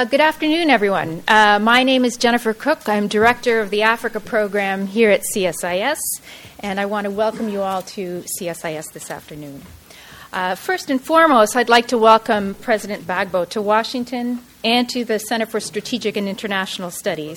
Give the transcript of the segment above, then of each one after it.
Good afternoon, everyone. My name is Jennifer Cook. I'm Director of the Africa Program here at CSIS, and I want to welcome you all to CSIS this afternoon. First and foremost, I'd like to welcome President Gbagbo to Washington and to the Center for Strategic and International Studies.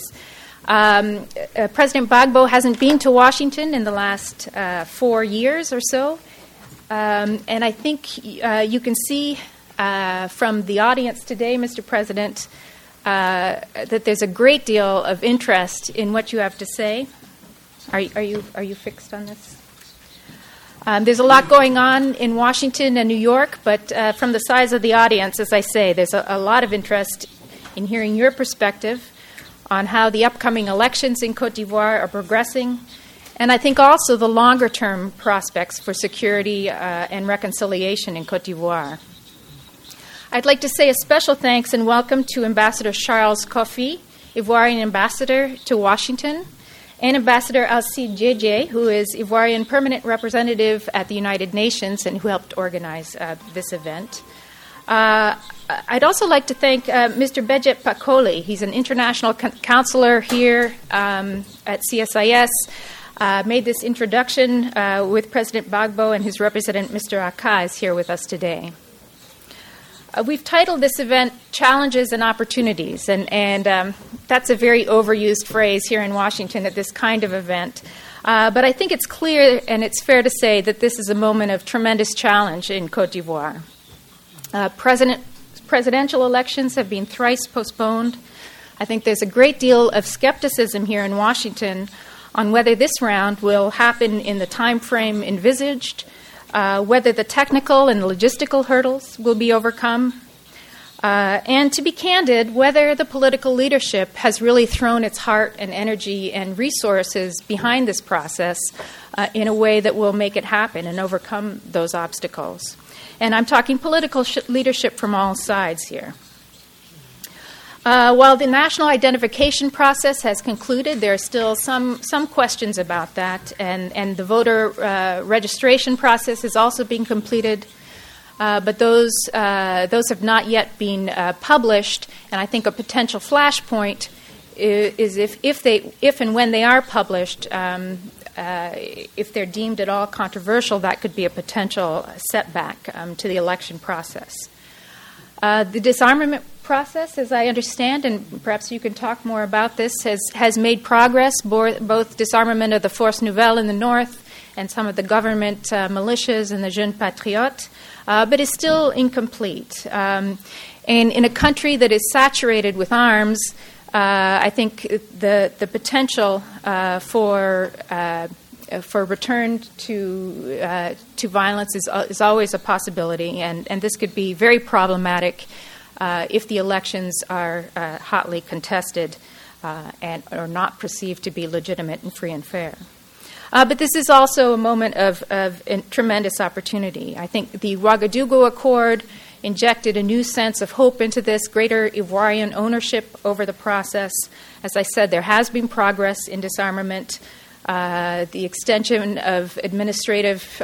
President Gbagbo hasn't been to Washington in the last 4 years or so, and I think you can see from the audience today, Mr. President, that there's a great deal of interest in what you have to say. Are you fixed on this? There's a lot going on in Washington and New York, but from the size of the audience, as I say, there's a lot of interest in hearing your perspective on how the upcoming elections in Côte d'Ivoire are progressing, and I think also the longer-term prospects for security and reconciliation in Côte d'Ivoire. I'd like to say a special thanks and welcome to Ambassador Charles Kofi, Ivorian ambassador to Washington, and Ambassador Alcide Djedje, who is Ivorian permanent representative at the United Nations and who helped organize this event. I'd also like to thank Mr. Bejet Pakoli. He's an international counselor here at CSIS. Made this introduction with President Gbagbo, and his representative, Mr. Aka, is here with us today. We've titled this event Challenges and Opportunities, and that's a very overused phrase here in Washington at this kind of event. But I think it's clear and it's fair to say that this is a moment of tremendous challenge in Côte d'Ivoire. Presidential elections have been thrice postponed. I think there's a great deal of skepticism here in Washington on whether this round will happen in the time frame envisaged, whether the technical and logistical hurdles will be overcome, and to be candid, whether the political leadership has really thrown its heart and energy and resources behind this process in a way that will make it happen and overcome those obstacles. And I'm talking political leadership from all sides here. While the national identification process has concluded, there are still some questions about that, and the voter registration process is also being completed, but those have not yet been published. And I think a potential flashpoint is if and when they are published, if they're deemed at all controversial, that could be a potential setback to the election process. The disarmament process, as I understand, and perhaps you can talk more about this, has made progress, both disarmament of the Force Nouvelle in the north and some of the government militias and the Jeunes Patriotes, but is still incomplete. And in a country that is saturated with arms, I think the potential for return to violence is always a possibility, and this could be very problematic if the elections are hotly contested and are not perceived to be legitimate and free and fair. But this is also a moment of tremendous opportunity. I think the Ouagadougou Accord injected a new sense of hope into this, greater Ivoirian ownership over the process. As I said, there has been progress in disarmament. The extension of administrative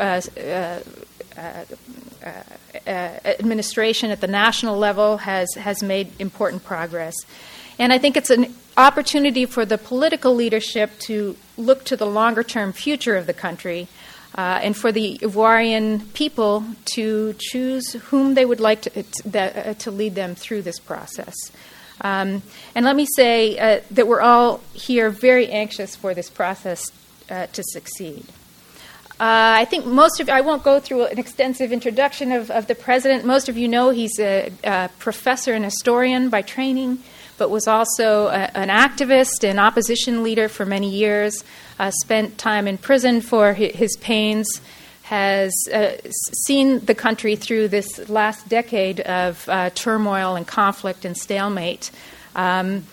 administration at the national level has made important progress. And I think it's an opportunity for the political leadership to look to the longer-term future of the country and for the Ivorian people to choose whom they would like to lead them through this process. And let me say that we're all here very anxious for this process to succeed. I think I won't go through an extensive introduction of the president. Most of you know he's a professor and historian by training, but was also an activist and opposition leader for many years, spent time in prison for his pains, has seen the country through this last decade of turmoil and conflict and stalemate. I'll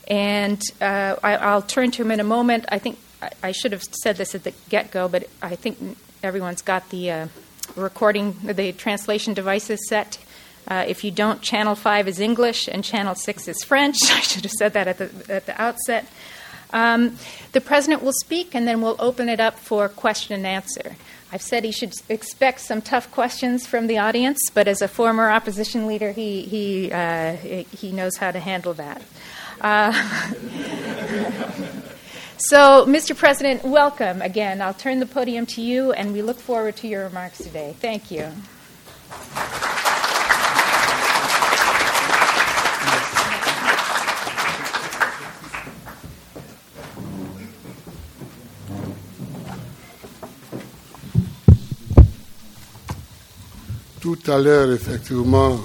turn to him in a moment. I think I should have said this at the get-go, but I think everyone's got the recording, the translation devices set. If you don't, Channel 5 is English and Channel 6 is French. I should have said that at the outset. The President will speak, and then we'll open it up for question and answer. I've said he should expect some tough questions from the audience, but as a former opposition leader, he knows how to handle that. So, Mr. President, welcome again. I'll turn the podium to you, and we look forward to your remarks today. Thank you. Tout à l'heure, effectivement,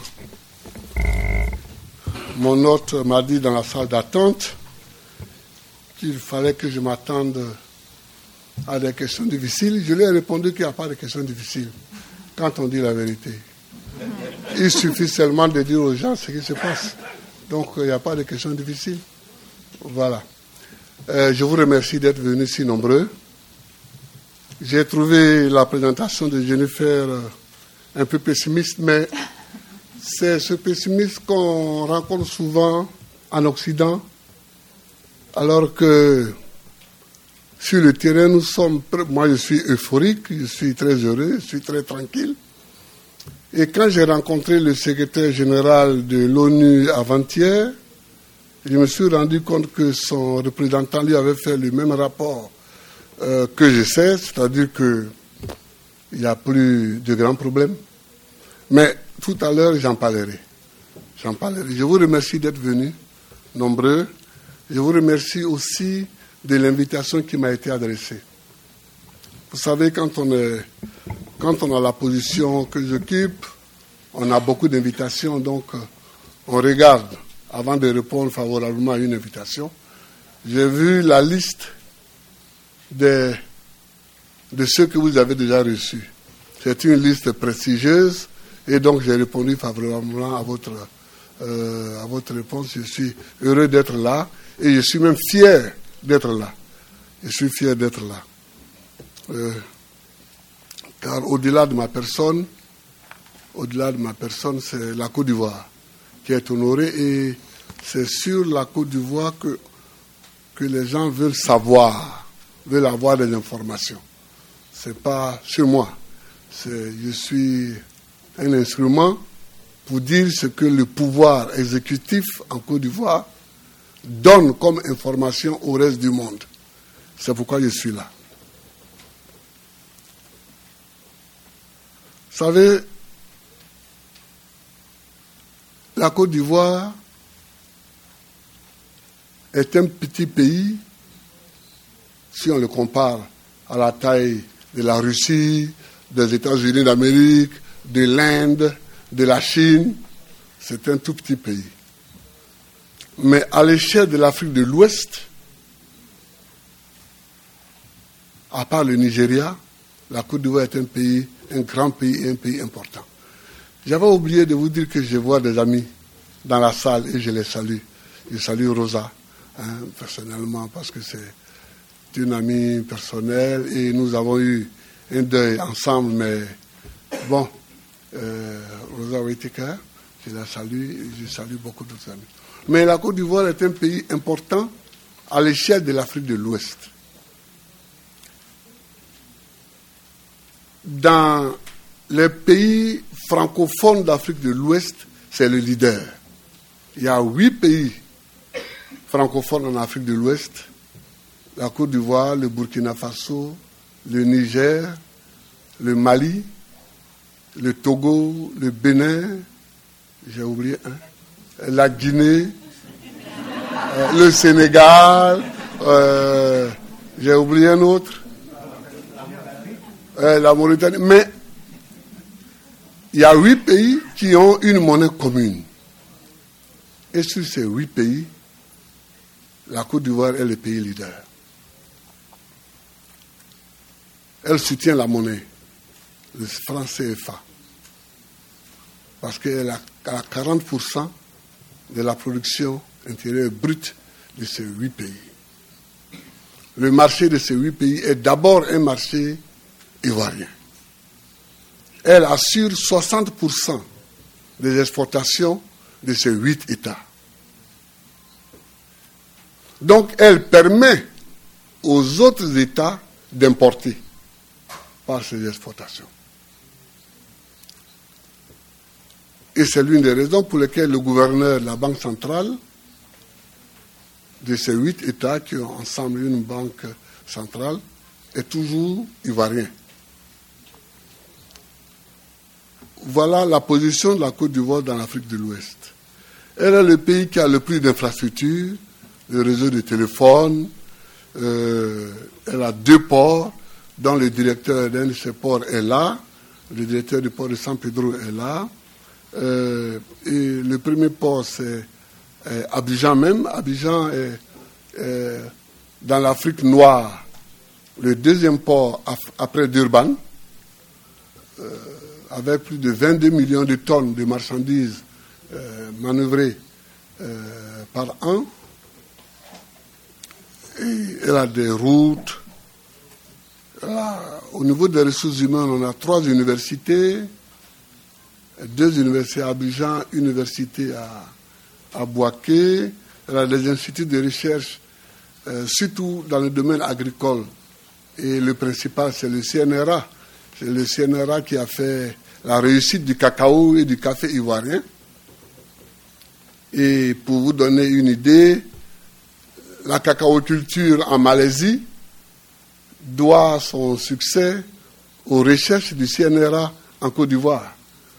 mon hôte m'a dit dans la salle d'attente qu'il fallait que je m'attende à des questions difficiles. Je lui ai répondu qu'il n'y a pas de questions difficiles quand on dit la vérité. Il suffit seulement de dire aux gens ce qui se passe. Donc, il n'y a pas de questions difficiles. Voilà. Je vous remercie d'être venus si nombreux. J'ai trouvé la présentation de Jennifer un peu pessimiste, mais c'est ce pessimisme qu'on rencontre souvent en Occident, alors que sur le terrain, moi je suis euphorique, je suis très heureux, je suis très tranquille. Et quand j'ai rencontré le secrétaire général de l'ONU avant-hier, je me suis rendu compte que son représentant lui avait fait le même rapport que je sais, c'est-à-dire qu'il n'y a plus de grands problèmes. Mais tout à l'heure, j'en parlerai. Je vous remercie d'être venus, nombreux. Je vous remercie aussi de l'invitation qui m'a été adressée. Vous savez, quand on a la position que j'occupe, on a beaucoup d'invitations, donc on regarde avant de répondre favorablement à une invitation. J'ai vu la liste de ceux que vous avez déjà reçus. C'est une liste prestigieuse et donc j'ai répondu favorablement à votre réponse. Je suis heureux d'être là et je suis même fier d'être là. Je suis fier d'être là. Car au-delà de ma personne, c'est la Côte d'Ivoire qui est honorée et c'est sur la Côte d'Ivoire que les gens veulent savoir, veulent avoir des informations. C'est pas sur moi. Je suis un instrument pour dire ce que le pouvoir exécutif en Côte d'Ivoire donne comme information au reste du monde. C'est pourquoi je suis là. Vous savez, la Côte d'Ivoire est un petit pays, si on le compare à la taille de la Russie, des États-Unis d'Amérique, de l'Inde, de la Chine. C'est un tout petit pays. Mais à l'échelle de l'Afrique de l'Ouest, à part le Nigeria, la Côte d'Ivoire est un grand pays et un pays important. J'avais oublié de vous dire que je vois des amis dans la salle et je les salue. Je salue Rosa, personnellement, parce que c'est une amie personnelle et nous avons eu un deuil ensemble, mais bon, Rosa Whittaker, je la salue et je salue beaucoup d'autres amis. Mais la Côte d'Ivoire est un pays important à l'échelle de l'Afrique de l'Ouest. Dans les pays francophones d'Afrique de l'Ouest, c'est le leader. Il y a 8 pays francophones en Afrique de l'Ouest. La Côte d'Ivoire, le Burkina Faso, le Niger, le Mali, le Togo, le Bénin, j'ai oublié la Guinée, le Sénégal, j'ai oublié un autre, la Mauritanie. Mais il y a 8 pays qui ont une monnaie commune. Et sur ces 8 pays, la Côte d'Ivoire est le pays leader. Elle soutient la monnaie, le franc CFA, parce qu'elle a 40% de la production intérieure brute de ces 8 pays. Le marché de ces 8 pays est d'abord un marché ivoirien. Elle assure 60% des exportations de ces 8 États. Donc, elle permet aux autres États d'importer par ces exportations. Et c'est l'une des raisons pour lesquelles le gouverneur de la Banque centrale, de ces 8 États qui ont ensemble une banque centrale, est toujours ivoirien. Voilà la position de la Côte d'Ivoire dans l'Afrique de l'Ouest. Elle est le pays qui a le plus d'infrastructures, le réseau de téléphone, elle a 2 ports, dont le directeur d'un de ces ports est là, le directeur du port de San Pedro est là, et le premier port c'est Abidjan même. Abidjan est dans l'Afrique noire, le deuxième port après Durban, avec plus de 22 millions de tonnes de marchandises manœuvrées par an. Et elle a des routes. Là, au niveau des ressources humaines, on a 3 universités, 2 universités à Abidjan, une université à Bouaké. Elle a des instituts de recherche, surtout dans le domaine agricole. Et le principal, c'est le CNRA. C'est le CNRA qui a fait la réussite du cacao et du café ivoirien. Et pour vous donner une idée, la cacaoculture en Malaisie doit son succès aux recherches du CNRA en Côte d'Ivoire.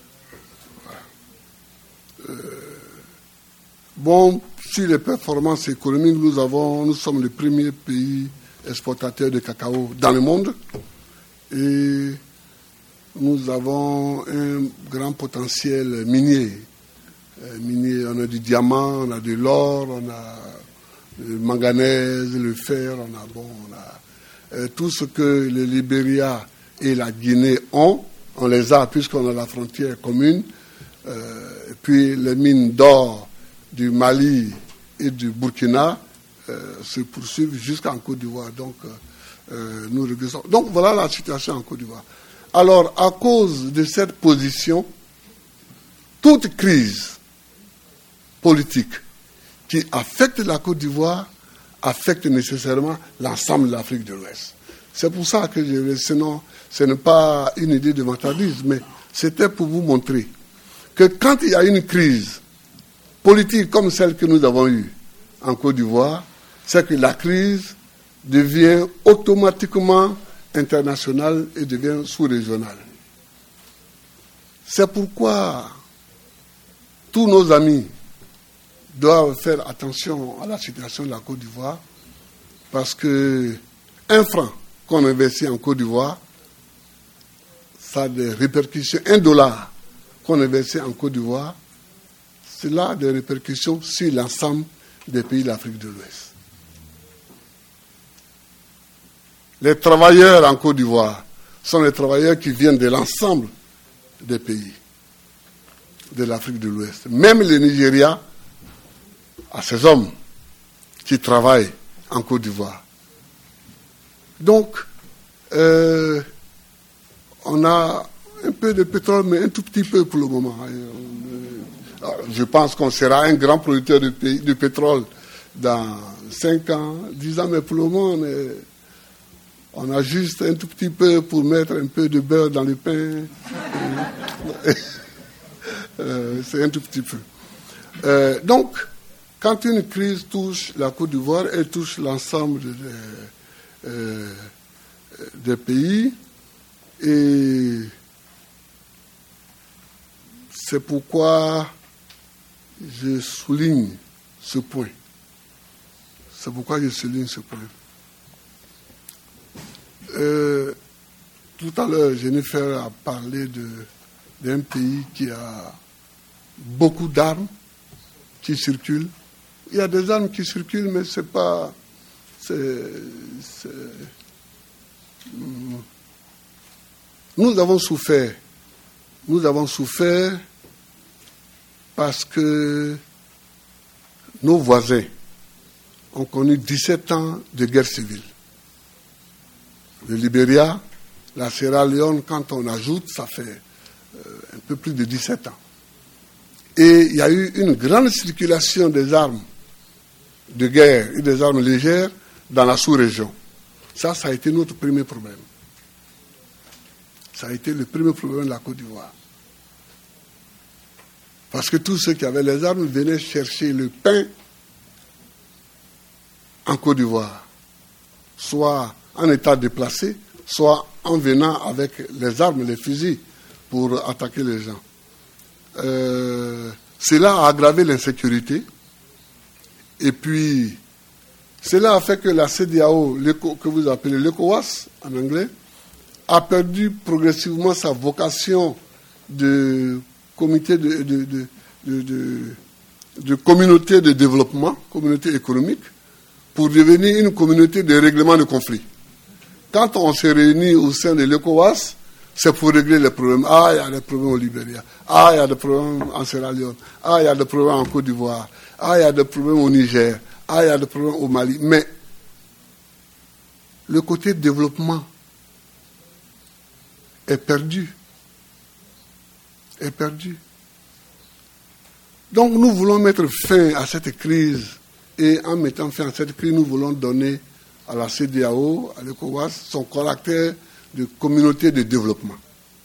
Sur les performances économiques, nous sommes le premier pays exportateur de cacao dans le monde. Et nous avons un grand potentiel minier. On a du diamant, on a de l'or, on a le manganèse, le fer, on a tout ce que le Libéria et la Guinée ont, on les a puisqu'on a la frontière commune. Et puis les mines d'or du Mali et du Burkina se poursuivent jusqu'en Côte d'Ivoire. Donc, nous regrettons. Donc voilà la situation en Côte d'Ivoire. Alors, à cause de cette position, toute crise politique qui affecte la Côte d'Ivoire affecte nécessairement l'ensemble de l'Afrique de l'Ouest. C'est pour ça que sinon, ce n'est pas une idée de vantardisme, mais c'était pour vous montrer que quand il y a une crise politique comme celle que nous avons eue en Côte d'Ivoire, c'est que la crise devient automatiquement internationale et devient sous-régionale. C'est pourquoi tous nos amis doivent faire attention à la situation de la Côte d'Ivoire, parce que un franc qu'on investit en Côte d'Ivoire, ça a des répercussions. $1 qu'on investit en Côte d'Ivoire, cela a des répercussions sur l'ensemble des pays de l'Afrique de l'Ouest. Les travailleurs en Côte d'Ivoire sont les travailleurs qui viennent de l'ensemble des pays de l'Afrique de l'Ouest. Même le Nigeria a ses hommes qui travaillent en Côte d'Ivoire. Donc, on a un peu de pétrole, mais un tout petit peu pour le moment. Je pense qu'on sera un grand producteur de pétrole dans 5 ans, 10 ans, mais pour le moment, on a juste un tout petit peu pour mettre un peu de beurre dans le pain. C'est un tout petit peu. Donc, quand une crise touche la Côte d'Ivoire, elle touche l'ensemble des pays. Et c'est pourquoi je souligne ce point. Tout à l'heure, Jennifer a parlé d'un pays qui a beaucoup d'armes qui circulent. Il y a des armes qui circulent, mais c'est pas... Nous avons souffert parce que nos voisins ont connu 17 ans de guerre civile. Le Libéria, la Sierra Leone, quand on ajoute, ça fait un peu plus de 17 ans. Et il y a eu une grande circulation des armes de guerre et des armes légères dans la sous-région. Ça a été notre premier problème. Ça a été le premier problème de la Côte d'Ivoire. Parce que tous ceux qui avaient les armes venaient chercher le pain en Côte d'Ivoire, soit en état déplacé, soit en venant avec les armes, les fusils, pour attaquer les gens. Cela a aggravé l'insécurité. Et puis, cela a fait que la CEDEAO, que vous appelez l'ECOWAS en anglais, a perdu progressivement sa vocation de comité de communauté de développement, communauté économique, pour devenir une communauté de règlement de conflits. Quand on se réunit au sein de l'ECOWAS, c'est pour régler les problèmes. Ah, il y a des problèmes au Libéria. Ah, il y a des problèmes en Sierra Leone. Ah, il y a des problèmes en Côte d'Ivoire. Ah, il y a des problèmes au Niger. Ah, il y a des problèmes au Mali. Mais le côté développement est perdu. Est perdu. Donc nous voulons mettre fin à cette crise. Et en mettant fin à cette crise, nous voulons donner à la CEDEAO, à l'ECOWAS, son caractère de communauté de développement.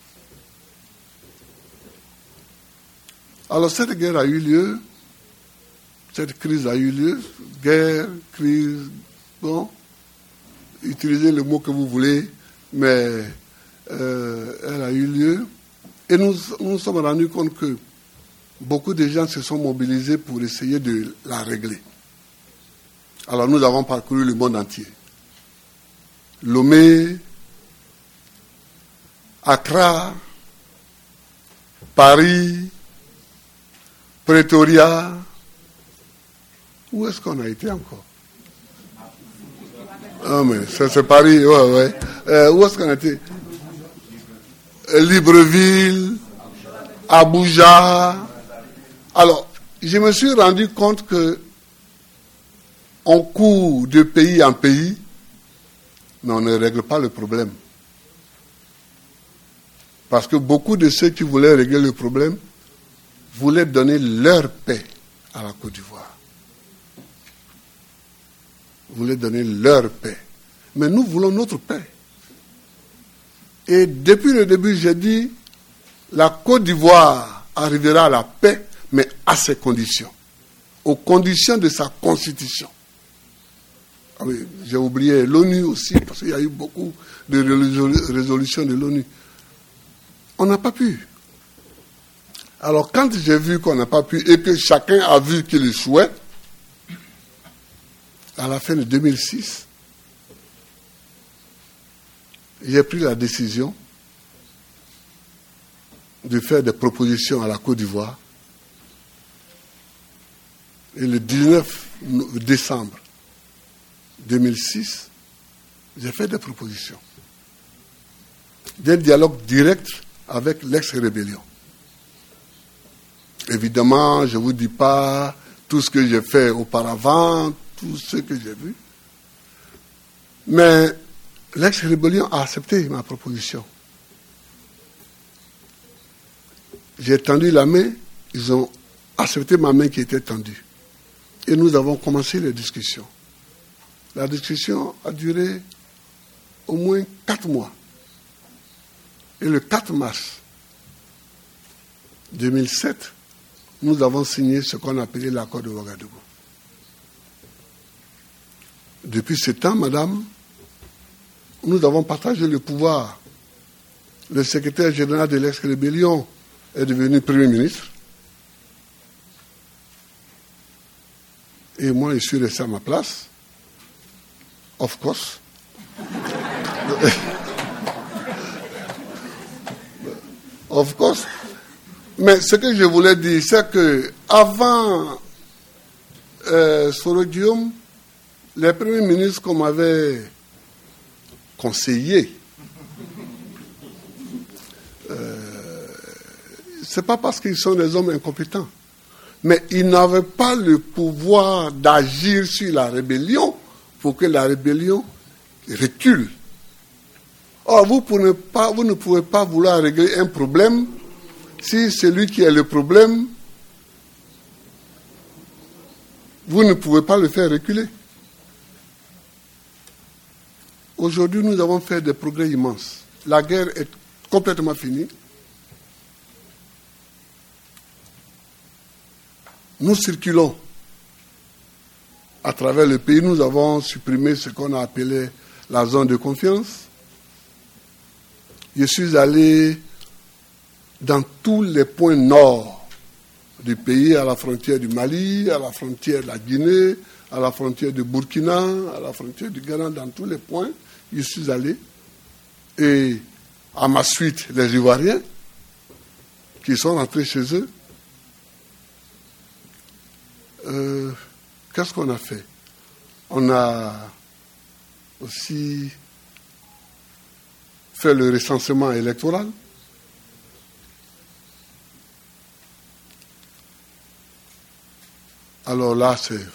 Alors cette guerre a eu lieu, cette crise a eu lieu, guerre, crise, bon, utilisez le mot que vous voulez, mais elle a eu lieu. Et nous nous sommes rendus compte que beaucoup de gens se sont mobilisés pour essayer de la régler. Alors nous avons parcouru le monde entier. Lomé, Accra, Paris, Pretoria. Où est-ce qu'on a été encore? Ah mais c'est Paris, ouais. Où est-ce qu'on a été? Libreville, Abuja. Alors, je me suis rendu compte que on court de pays en pays, mais on ne règle pas le problème. Parce que beaucoup de ceux qui voulaient régler le problème voulaient donner leur paix à la Côte d'Ivoire. Voulaient donner leur paix. Mais nous voulons notre paix. Et depuis le début, j'ai dit, la Côte d'Ivoire arrivera à la paix, mais à ses conditions. Aux conditions de sa constitution. Ah oui, j'ai oublié l'ONU aussi, parce qu'il y a eu beaucoup de résolutions de l'ONU. On n'a pas pu. Alors, quand j'ai vu qu'on n'a pas pu et que chacun a vu qu'il échouait, à la fin de 2006, j'ai pris la décision de faire des propositions à la Côte d'Ivoire. Et le 19 décembre 2006, j'ai fait des propositions. Des dialogues directs avec l'ex-rébellion. Évidemment, je ne vous dis pas tout ce que j'ai fait auparavant, tout ce que j'ai vu. Mais l'ex-rébellion a accepté ma proposition. J'ai tendu la main, ils ont accepté ma main qui était tendue. Et nous avons commencé les discussions. La discussion a duré au moins 4 mois. Et le 4 mars 2007, nous avons signé ce qu'on appelait l'accord de Ouagadougou. Depuis ce temps, madame, nous avons partagé le pouvoir. Le secrétaire général de l'ex-rébellion est devenu Premier ministre. Et moi, je suis resté à ma place. Of course. Of course. Mais ce que je voulais dire, c'est que avant Soro Guillaume, les premiers ministres qu'on m'avait conseillé, c'est pas parce qu'ils sont des hommes incompétents, mais ils n'avaient pas le pouvoir d'agir sur la rébellion pour que la rébellion recule. Or, vous ne pouvez pas vouloir régler un problème si celui qui a le problème vous ne pouvez pas le faire reculer. Aujourd'hui, nous avons fait des progrès immenses. La guerre est complètement finie. Nous circulons à travers le pays. Nous avons supprimé ce qu'on a appelé la zone de confiance. Je suis allé dans tous les points nord du pays, à la frontière du Mali, à la frontière de la Guinée, à la frontière du Burkina, à la frontière du Ghana, dans tous les points, je suis allé. Et à ma suite, les Ivoiriens qui sont rentrés chez eux. Qu'est-ce qu'on a fait? On a aussi fait le recensement électoral. Alors là,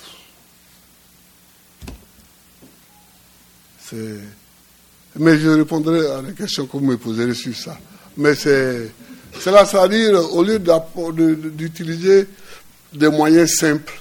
mais je répondrai à la question que vous me poserez sur ça. Mais cela, c'est-à-dire, au lieu d'utiliser des moyens simples,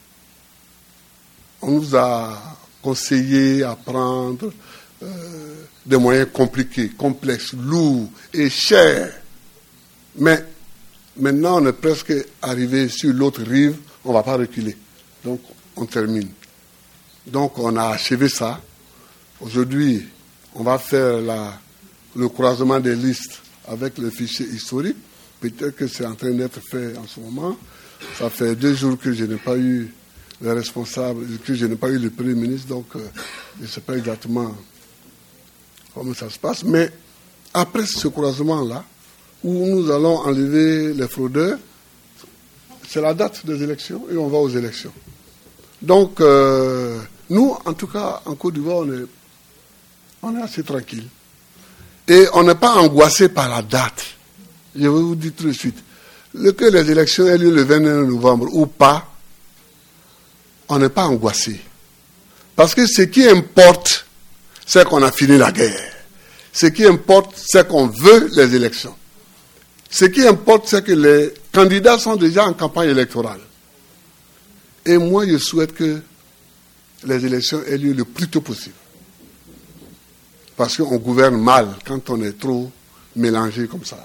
on nous a conseillé à prendre des moyens compliqués, complexes, lourds et chers. Mais maintenant, on est presque arrivé sur l'autre rive, on ne va pas reculer. Donc, on termine. Donc, on a achevé ça. Aujourd'hui, on va faire le croisement des listes avec le fichier historique. Peut-être que c'est en train d'être fait en ce moment. Ça fait 2 jours que je n'ai pas eu les responsables, que je n'ai pas eu le Premier ministre, donc je ne sais pas exactement comment ça se passe. Mais après ce croisement-là, où nous allons enlever les fraudeurs, c'est la date des élections et on va aux élections. Donc, nous, en tout cas, en Côte d'Ivoire, on est assez tranquille. Et on n'est pas angoissé par la date. Je vais vous dire tout de suite. Que les élections aient lieu le 29 novembre ou pas, on n'est pas angoissé. Parce que ce qui importe, c'est qu'on a fini la guerre. Ce qui importe, c'est qu'on veut les élections. Ce qui importe, c'est que les candidats sont déjà en campagne électorale. Et moi, je souhaite que les élections aient lieu le plus tôt possible. Parce qu'on gouverne mal quand on est trop mélangé comme ça.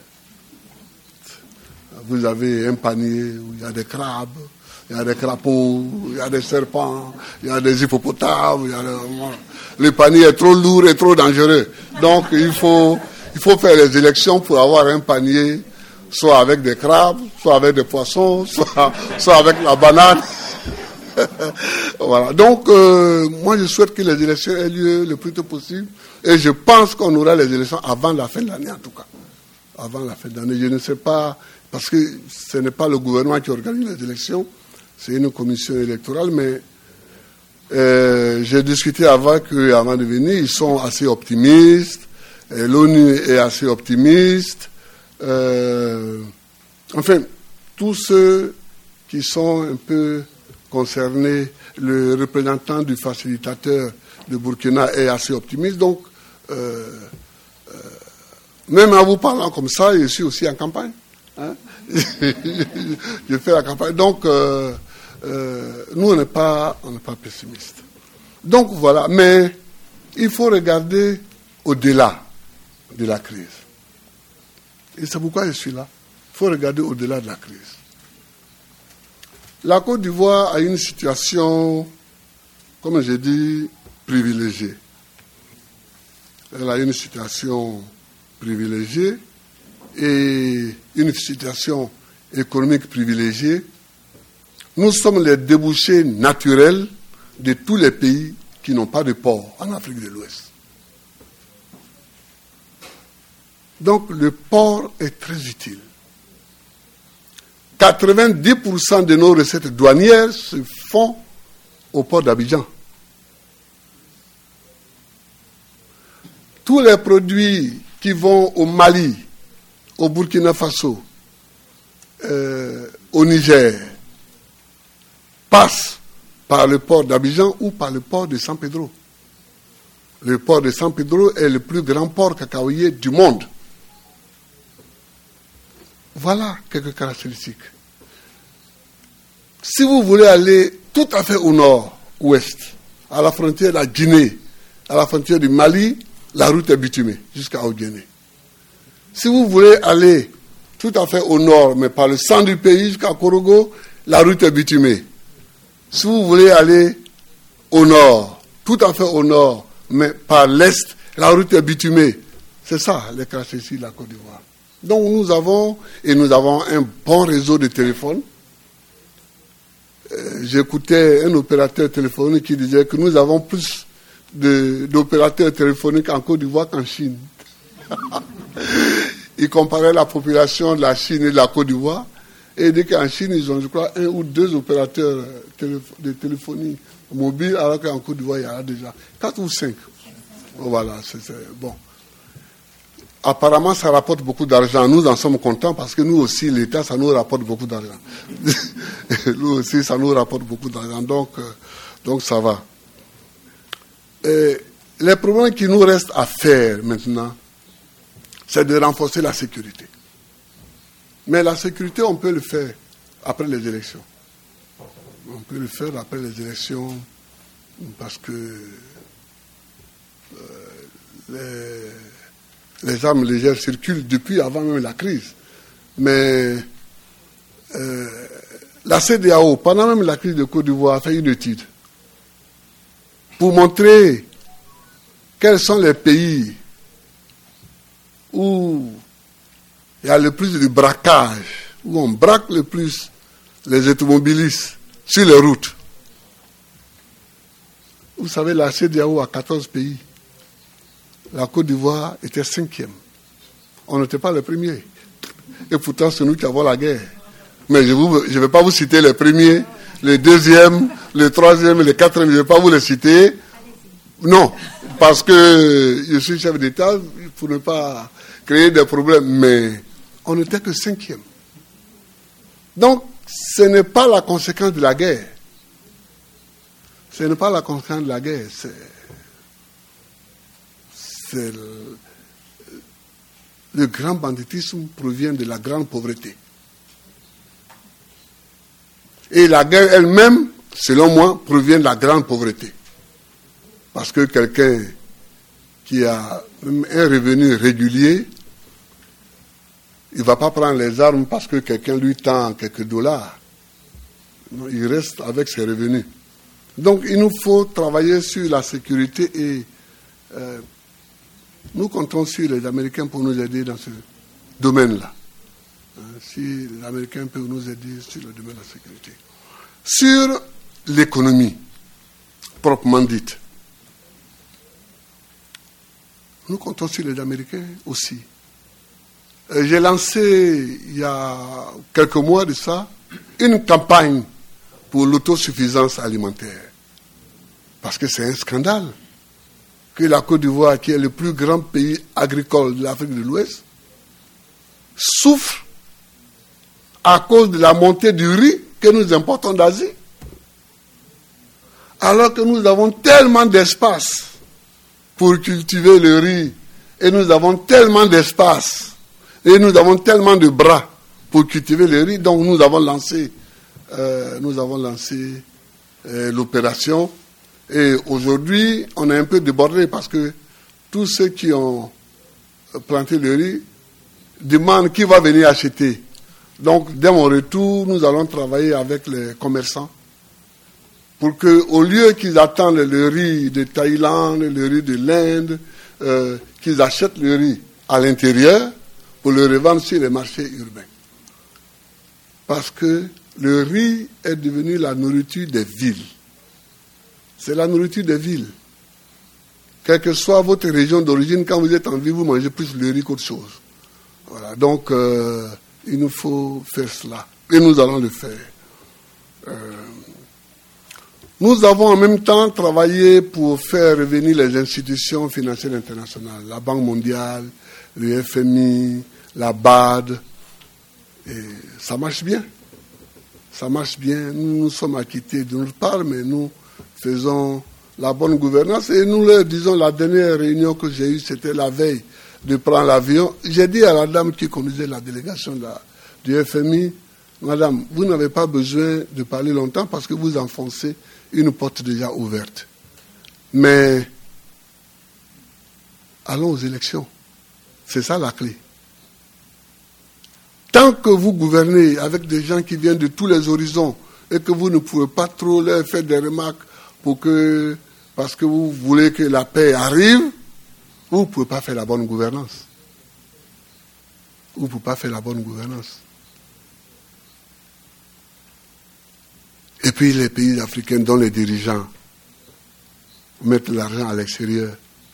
Vous avez un panier où il y a des crabes, il y a des crapauds, il y a des serpents, il y a des hippopotames. Le panier est trop lourd et trop dangereux. Donc il faut faire les élections pour avoir un panier, soit avec des crabes, soit avec des poissons, soit avec la banane. Voilà. Donc moi je souhaite que les élections aient lieu le plus tôt possible. Et je pense qu'on aura les élections avant la fin de l'année en tout cas. Avant la fin de l'année. Je ne sais pas, parce que ce n'est pas le gouvernement qui organise les élections, c'est une commission électorale, mais j'ai discuté avant de venir, ils sont assez optimistes, l'ONU est assez optimiste. Enfin, tous ceux qui sont un peu concernés, le représentant du facilitateur de Burkina est assez optimiste, donc même en vous parlant comme ça, je suis aussi en campagne. Hein? Je fais la campagne. Donc, nous, on n'est pas pessimistes. Donc, voilà. Mais il faut regarder au-delà de la crise. Et c'est pourquoi je suis là. Il faut regarder au-delà de la crise. La Côte d'Ivoire a une situation, comme j'ai dit, privilégiée. Elle a une situation privilégiée et une situation économique privilégiée. Nous sommes les débouchés naturels de tous les pays qui n'ont pas de port en Afrique de l'Ouest. Donc le port est très utile. 90% de nos recettes douanières se font au port d'Abidjan. Tous les produits qui vont au Mali, au Burkina Faso, au Niger, passent par le port d'Abidjan ou par le port de San Pedro. Le port de San Pedro est le plus grand port cacaoyer du monde. Voilà quelques caractéristiques. Si vous voulez aller tout à fait au nord-ouest, à la frontière de la Guinée, à la frontière du Mali, la route est bitumée jusqu'à Guinée. Si vous voulez aller tout à fait au nord, mais par le centre du pays jusqu'à Korogo, la route est bitumée. Si vous voulez aller au nord, tout à fait au nord, mais par l'est, la route est bitumée. C'est ça, les caractéristiques de la Côte d'Ivoire. Donc nous avons un bon réseau de téléphones. J'écoutais un opérateur téléphonique qui disait que nous avons plus d'opérateurs téléphoniques en Côte d'Ivoire qu'en Chine. Il comparait la population de la Chine et de la Côte d'Ivoire et il dit qu'en Chine, ils ont, je crois, 1 ou 2 opérateurs de téléphonie mobile, alors qu'en Côte d'Ivoire, il y en a déjà 4 ou 5. Voilà, c'est bon. Apparemment, ça rapporte beaucoup d'argent. Nous en sommes contents parce que nous aussi, l'État, ça nous rapporte beaucoup d'argent. Nous aussi, ça nous rapporte beaucoup d'argent. Donc ça va. Et les problèmes qui nous restent à faire maintenant, c'est de renforcer la sécurité. Mais la sécurité, on peut le faire après les élections. On peut le faire après les élections parce que les armes légères circulent depuis avant même la crise. Mais la CEDEAO, pendant même la crise de Côte d'Ivoire, a fait une étude pour montrer quels sont les pays où il y a le plus de braquage, où on braque le plus les automobilistes sur les routes. Vous savez, la CEDEAO a 14 pays. La Côte d'Ivoire était 5e. On n'était pas le premier. Et pourtant, c'est nous qui avons la guerre. Mais je ne vais pas vous citer les premiers, les deuxièmes, les troisièmes, les quatrièmes. Je ne vais pas vous les citer. Non, parce que je suis chef d'État, pour ne pas créer des problèmes. Mais on n'était que 5e. Donc, ce n'est pas la conséquence de la guerre. Ce n'est pas la conséquence de la guerre. Le grand banditisme provient de la grande pauvreté. Et la guerre elle-même, selon moi, provient de la grande pauvreté. Parce que quelqu'un qui a un revenu régulier, il ne va pas prendre les armes parce que quelqu'un lui tend quelques dollars. Non, il reste avec ses revenus. Donc il nous faut travailler sur la sécurité et nous comptons sur les Américains pour nous aider dans ce domaine-là. Si les Américains peuvent nous aider sur le domaine de la sécurité. Sur l'économie, proprement dite, nous comptons sur les Américains aussi. J'ai lancé, il y a quelques mois de ça, une campagne pour l'autosuffisance alimentaire. Parce que c'est un scandale que la Côte d'Ivoire, qui est le plus grand pays agricole de l'Afrique de l'Ouest, souffre à cause de la montée du riz que nous importons d'Asie. Alors que nous avons tellement d'espace pour cultiver le riz, et nous avons tellement d'espace, et nous avons tellement de bras pour cultiver le riz, donc nous avons lancé l'opération. Et aujourd'hui, on est un peu débordé parce que tous ceux qui ont planté le riz demandent qui va venir acheter. Donc, dès mon retour, nous allons travailler avec les commerçants pour qu'au lieu qu'ils attendent le riz de Thaïlande, le riz de l'Inde, qu'ils achètent le riz à l'intérieur pour le revendre sur les marchés urbains. Parce que le riz est devenu la nourriture des villes. C'est la nourriture des villes. Quelle que soit votre région d'origine, quand vous êtes en ville, vous mangez plus le riz qu'autre chose. Voilà. Donc, il nous faut faire cela. Et nous allons le faire. Nous avons en même temps travaillé pour faire revenir les institutions financières internationales. La Banque mondiale, le FMI, la BAD. Et ça marche bien. Ça marche bien. Nous nous sommes acquittés de notre part, mais nous faisons la bonne gouvernance et nous leur disons, la dernière réunion que j'ai eue, c'était la veille de prendre l'avion. J'ai dit à la dame qui conduisait la délégation du FMI, Madame, vous n'avez pas besoin de parler longtemps parce que vous enfoncez une porte déjà ouverte. Mais allons aux élections. C'est ça la clé. Tant que vous gouvernez avec des gens qui viennent de tous les horizons et que vous ne pouvez pas trop leur faire des remarques parce que vous voulez que la paix arrive, vous ne pouvez pas faire la bonne gouvernance. Vous ne pouvez pas faire la bonne gouvernance. Et puis les pays africains dont les dirigeants mettent l'argent à l'extérieur,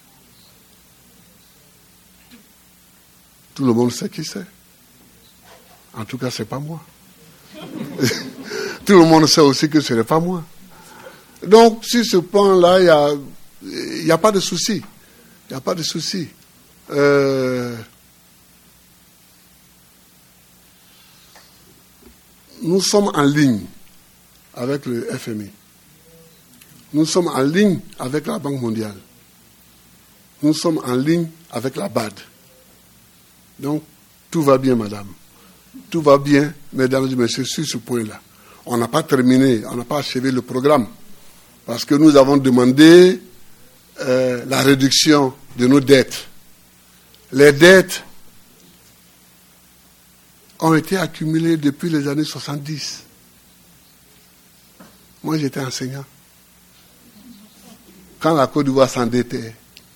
tout le monde sait qui c'est. En tout cas, ce n'est pas moi. Tout le monde sait aussi que ce n'est pas moi. Donc, sur ce point-là, il n'y a pas de souci. Il n'y a pas de souci. Nous sommes en ligne avec le FMI. Nous sommes en ligne avec la Banque mondiale. Nous sommes en ligne avec la BAD. Donc, tout va bien, madame. Tout va bien, mesdames et messieurs, sur ce point-là. On n'a pas terminé, on n'a pas achevé le programme. Parce que nous avons demandé la réduction de nos dettes. Les dettes ont été accumulées depuis les années 70. Moi, j'étais enseignant. Quand la Côte d'Ivoire s'endettait,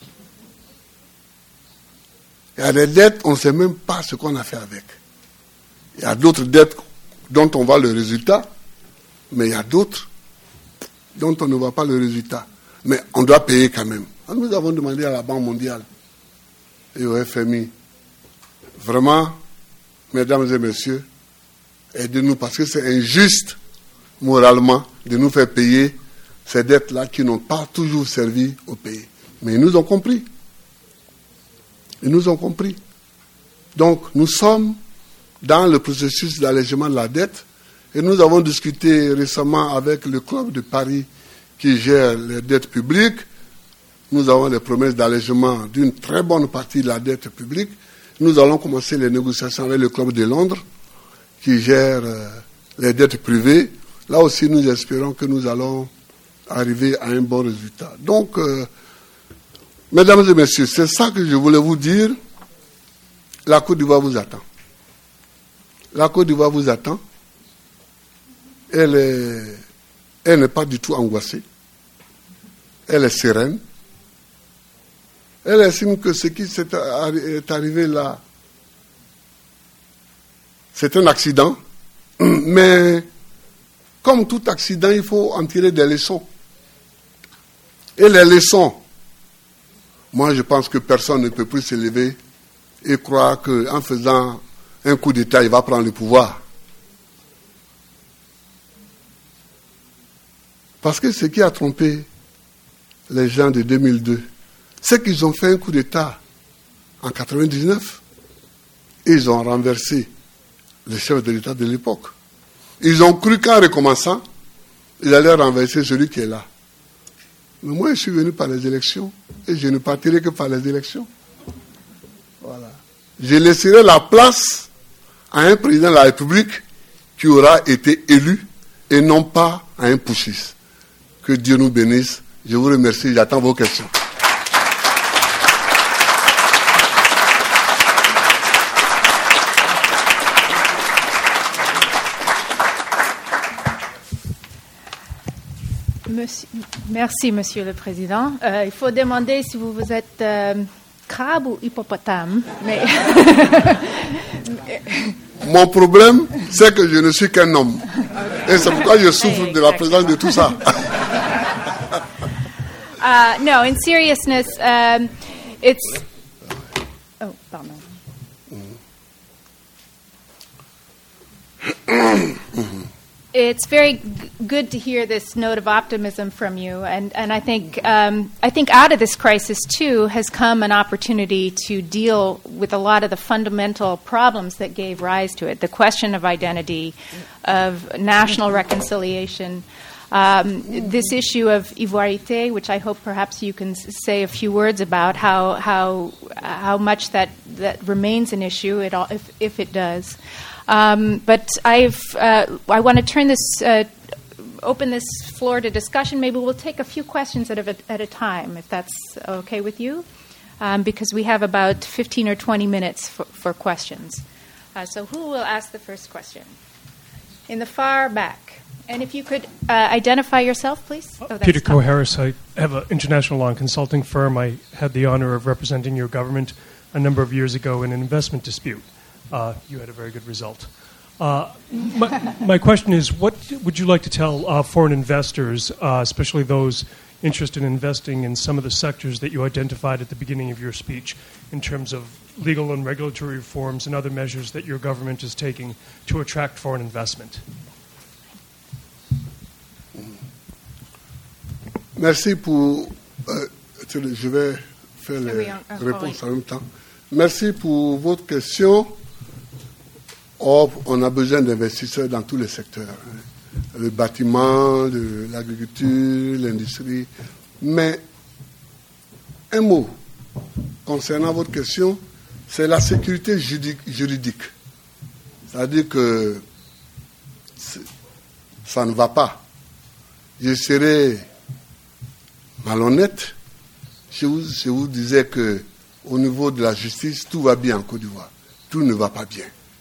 il y a des dettes, on ne sait même pas ce qu'on a fait avec. Il y a d'autres dettes dont on voit le résultat, mais il y a d'autres dont on ne voit pas le résultat. Mais on doit payer quand même. Nous avons demandé à la Banque mondiale et au FMI, vraiment, mesdames et messieurs, aidez-nous parce que c'est injuste, moralement, de nous faire payer ces dettes-là qui n'ont pas toujours servi au pays. Mais ils nous ont compris. Ils nous ont compris. Donc, nous sommes dans le processus d'allègement de la dette et nous avons discuté récemment avec le Club de Paris qui gère les dettes publiques. Nous avons des promesses d'allègement d'une très bonne partie de la dette publique. Nous allons commencer les négociations avec le Club de Londres qui gère les dettes privées. Là aussi, nous espérons que nous allons arriver à un bon résultat. Donc, mesdames et messieurs, c'est ça que je voulais vous dire. La Côte d'Ivoire vous attend. La Côte d'Ivoire vous attend. Elle n'est pas du tout angoissée. Elle est sereine. Elle estime que ce qui est arrivé là, c'est un accident. Mais comme tout accident, il faut en tirer des leçons. Et les leçons, moi je pense que personne ne peut plus se lever et croire qu'en faisant un coup d'État, il va prendre le pouvoir. Parce que ce qui a trompé les gens de 2002, c'est qu'ils ont fait un coup d'État en 1999 et ils ont renversé le chef de l'État de l'époque. Ils ont cru qu'en recommençant, ils allaient renverser celui qui est là. Mais moi, je suis venu par les élections et je ne partirai que par les élections. Voilà. Je laisserai la place à un président de la République qui aura été élu et non pas à un putschiste. Que Dieu nous bénisse. Je vous remercie. J'attends vos questions. Merci, Monsieur le Président. Il faut demander si vous êtes crabe ou hippopotame. Mais mon problème, c'est que je ne suis qu'un homme. Et c'est pourquoi je souffre de la présence de tout ça. No, in seriousness, it's... Oh, pardon. It's very good to hear this note of optimism from you, and I think out of this crisis too has come an opportunity to deal with a lot of the fundamental problems that gave rise to it. The question of identity, of national reconciliation, this issue of ivoirité, which I hope perhaps you can say a few words about how much that remains an issue, if it does. But I want to turn this, open this floor to discussion. Maybe we'll take a few questions at a time, if that's okay with you, because we have about 15 or 20 minutes for questions. So who will ask the first question? In the far back. And if you could identify yourself, please. Peter Coe-Harris. I have an international law and consulting firm. I had the honor of representing your government a number of years ago in an investment dispute. You had a very good result. My question is, what would you like to tell foreign investors, especially those interested in investing in some of the sectors that you identified at the beginning of your speech, in terms of legal and regulatory reforms and other measures that your government is taking to attract foreign investment? Merci pour... je vais faire les réponses en même temps. Merci pour votre question. Or, on a besoin d'investisseurs dans tous les secteurs. Le bâtiment, l'agriculture, l'industrie. Mais un mot concernant votre question, c'est la sécurité juridique. C'est-à-dire que ça ne va pas. Je serais malhonnête si je vous disais qu'au niveau de la justice, tout va bien en Côte d'Ivoire. Tout ne va pas bien.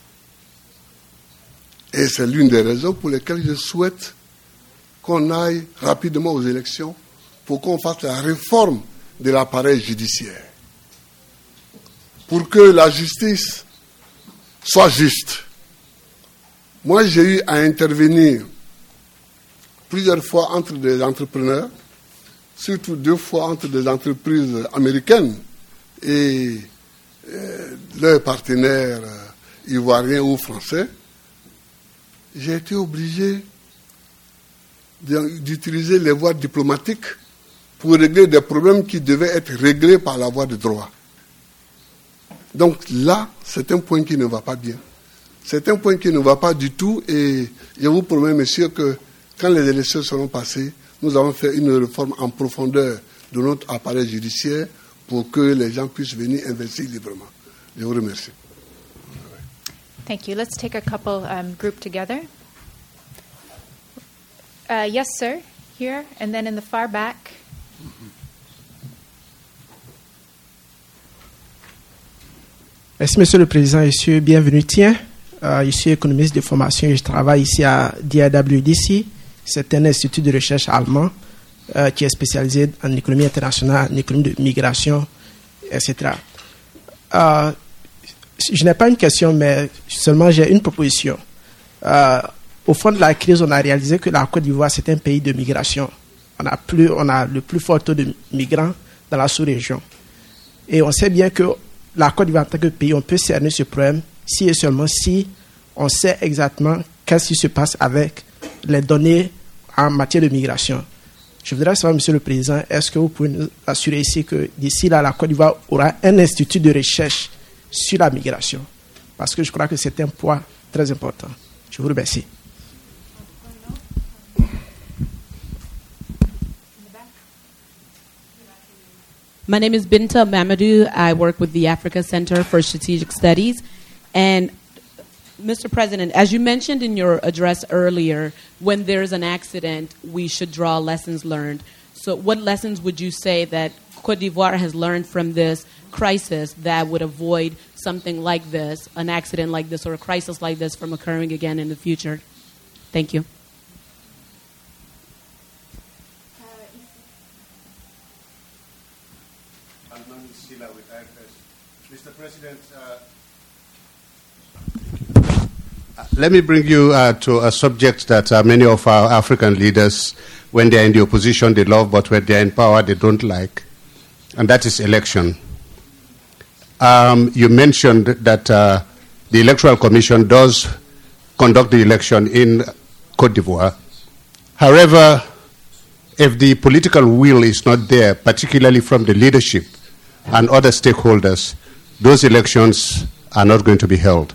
Et c'est l'une des raisons pour lesquelles je souhaite qu'on aille rapidement aux élections pour qu'on fasse la réforme de l'appareil judiciaire. Pour que la justice soit juste. Moi, j'ai eu à intervenir plusieurs fois entre des entrepreneurs, surtout 2 fois entre des entreprises américaines et leurs partenaires ivoiriens ou français. J'ai été obligé d'utiliser les voies diplomatiques pour régler des problèmes qui devaient être réglés par la voie de droit. Donc là, c'est un point qui ne va pas bien. C'est un point qui ne va pas du tout et je vous promets, monsieur, que quand les élections seront passées, nous allons faire une réforme en profondeur de notre appareil judiciaire pour que les gens puissent venir investir librement. Je vous remercie. Thank you. Let's take a couple grouped together. Yes, sir, here, and then in the far back. Merci, Monsieur le Président. Je suis bienvenu. Je suis économiste de formation et je travaille ici à DIWDC. C'est un institut de recherche allemand qui est spécialisé en économie internationale, en économie de migration, etc. Je n'ai pas une question, mais seulement j'ai une proposition. Au fond de la crise, on a réalisé que la Côte d'Ivoire, c'est un pays de migration. On a le plus fort taux de migrants dans la sous-région. Et on sait bien que la Côte d'Ivoire, en tant que pays, on peut cerner ce problème si et seulement si on sait exactement qu'est-ce qui se passe avec les données en matière de migration. Je voudrais savoir, Monsieur le Président, est-ce que vous pouvez nous assurer ici que d'ici là, la Côte d'Ivoire aura un institut de recherche sur la migration, parce que je crois que c'est un point très important. Je vous remercie. My name is Binta Mamadou. I work with the Africa Center for Strategic Studies. And Mr. President, as you mentioned in your address earlier, when there's an accident, we should draw lessons learned. So what lessons would you say that Côte d'Ivoire has learned from this crisis that would avoid something like this, an accident like this or a crisis like this from occurring again in the future? Thank you. Mr. President, let me bring you to a subject that many of our African leaders, when they are in the opposition, they love, but when they are in power, they don't like, and that is election. You mentioned that the Electoral Commission does conduct the election in Côte d'Ivoire. However, if the political will is not there, particularly from the leadership and other stakeholders, those elections are not going to be held.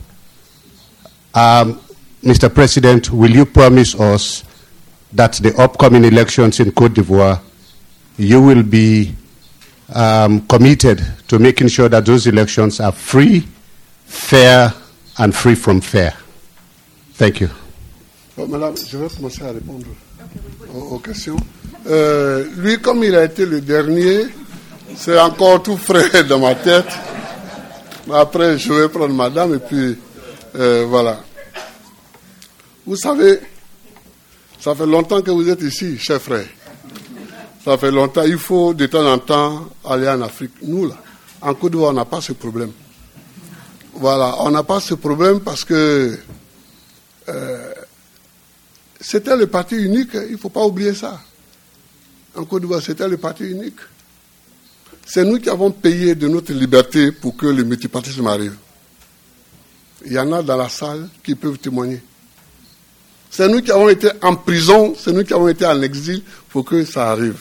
Mr. President, will you promise us that the upcoming elections in Côte d'Ivoire, you will be committed to making sure that those elections are free, fair, and free from fear? Thank you. Bon, madame, je vais commencer à répondre aux questions. Lui, comme il a été le dernier, c'est encore tout frais dans ma tête. Après, je vais prendre madame et puis voilà. Vous savez, ça fait longtemps que vous êtes ici, chers frères. Ça fait longtemps. Il faut de temps en temps aller en Afrique. Nous, là, en Côte d'Ivoire, on n'a pas ce problème. Voilà, on n'a pas ce problème parce que c'était le parti unique, il ne faut pas oublier ça. En Côte d'Ivoire, c'était le parti unique. C'est nous qui avons payé de notre liberté pour que le multipartisme arrive. Il y en a dans la salle qui peuvent témoigner. C'est nous qui avons été en prison, c'est nous qui avons été en exil pour que ça arrive.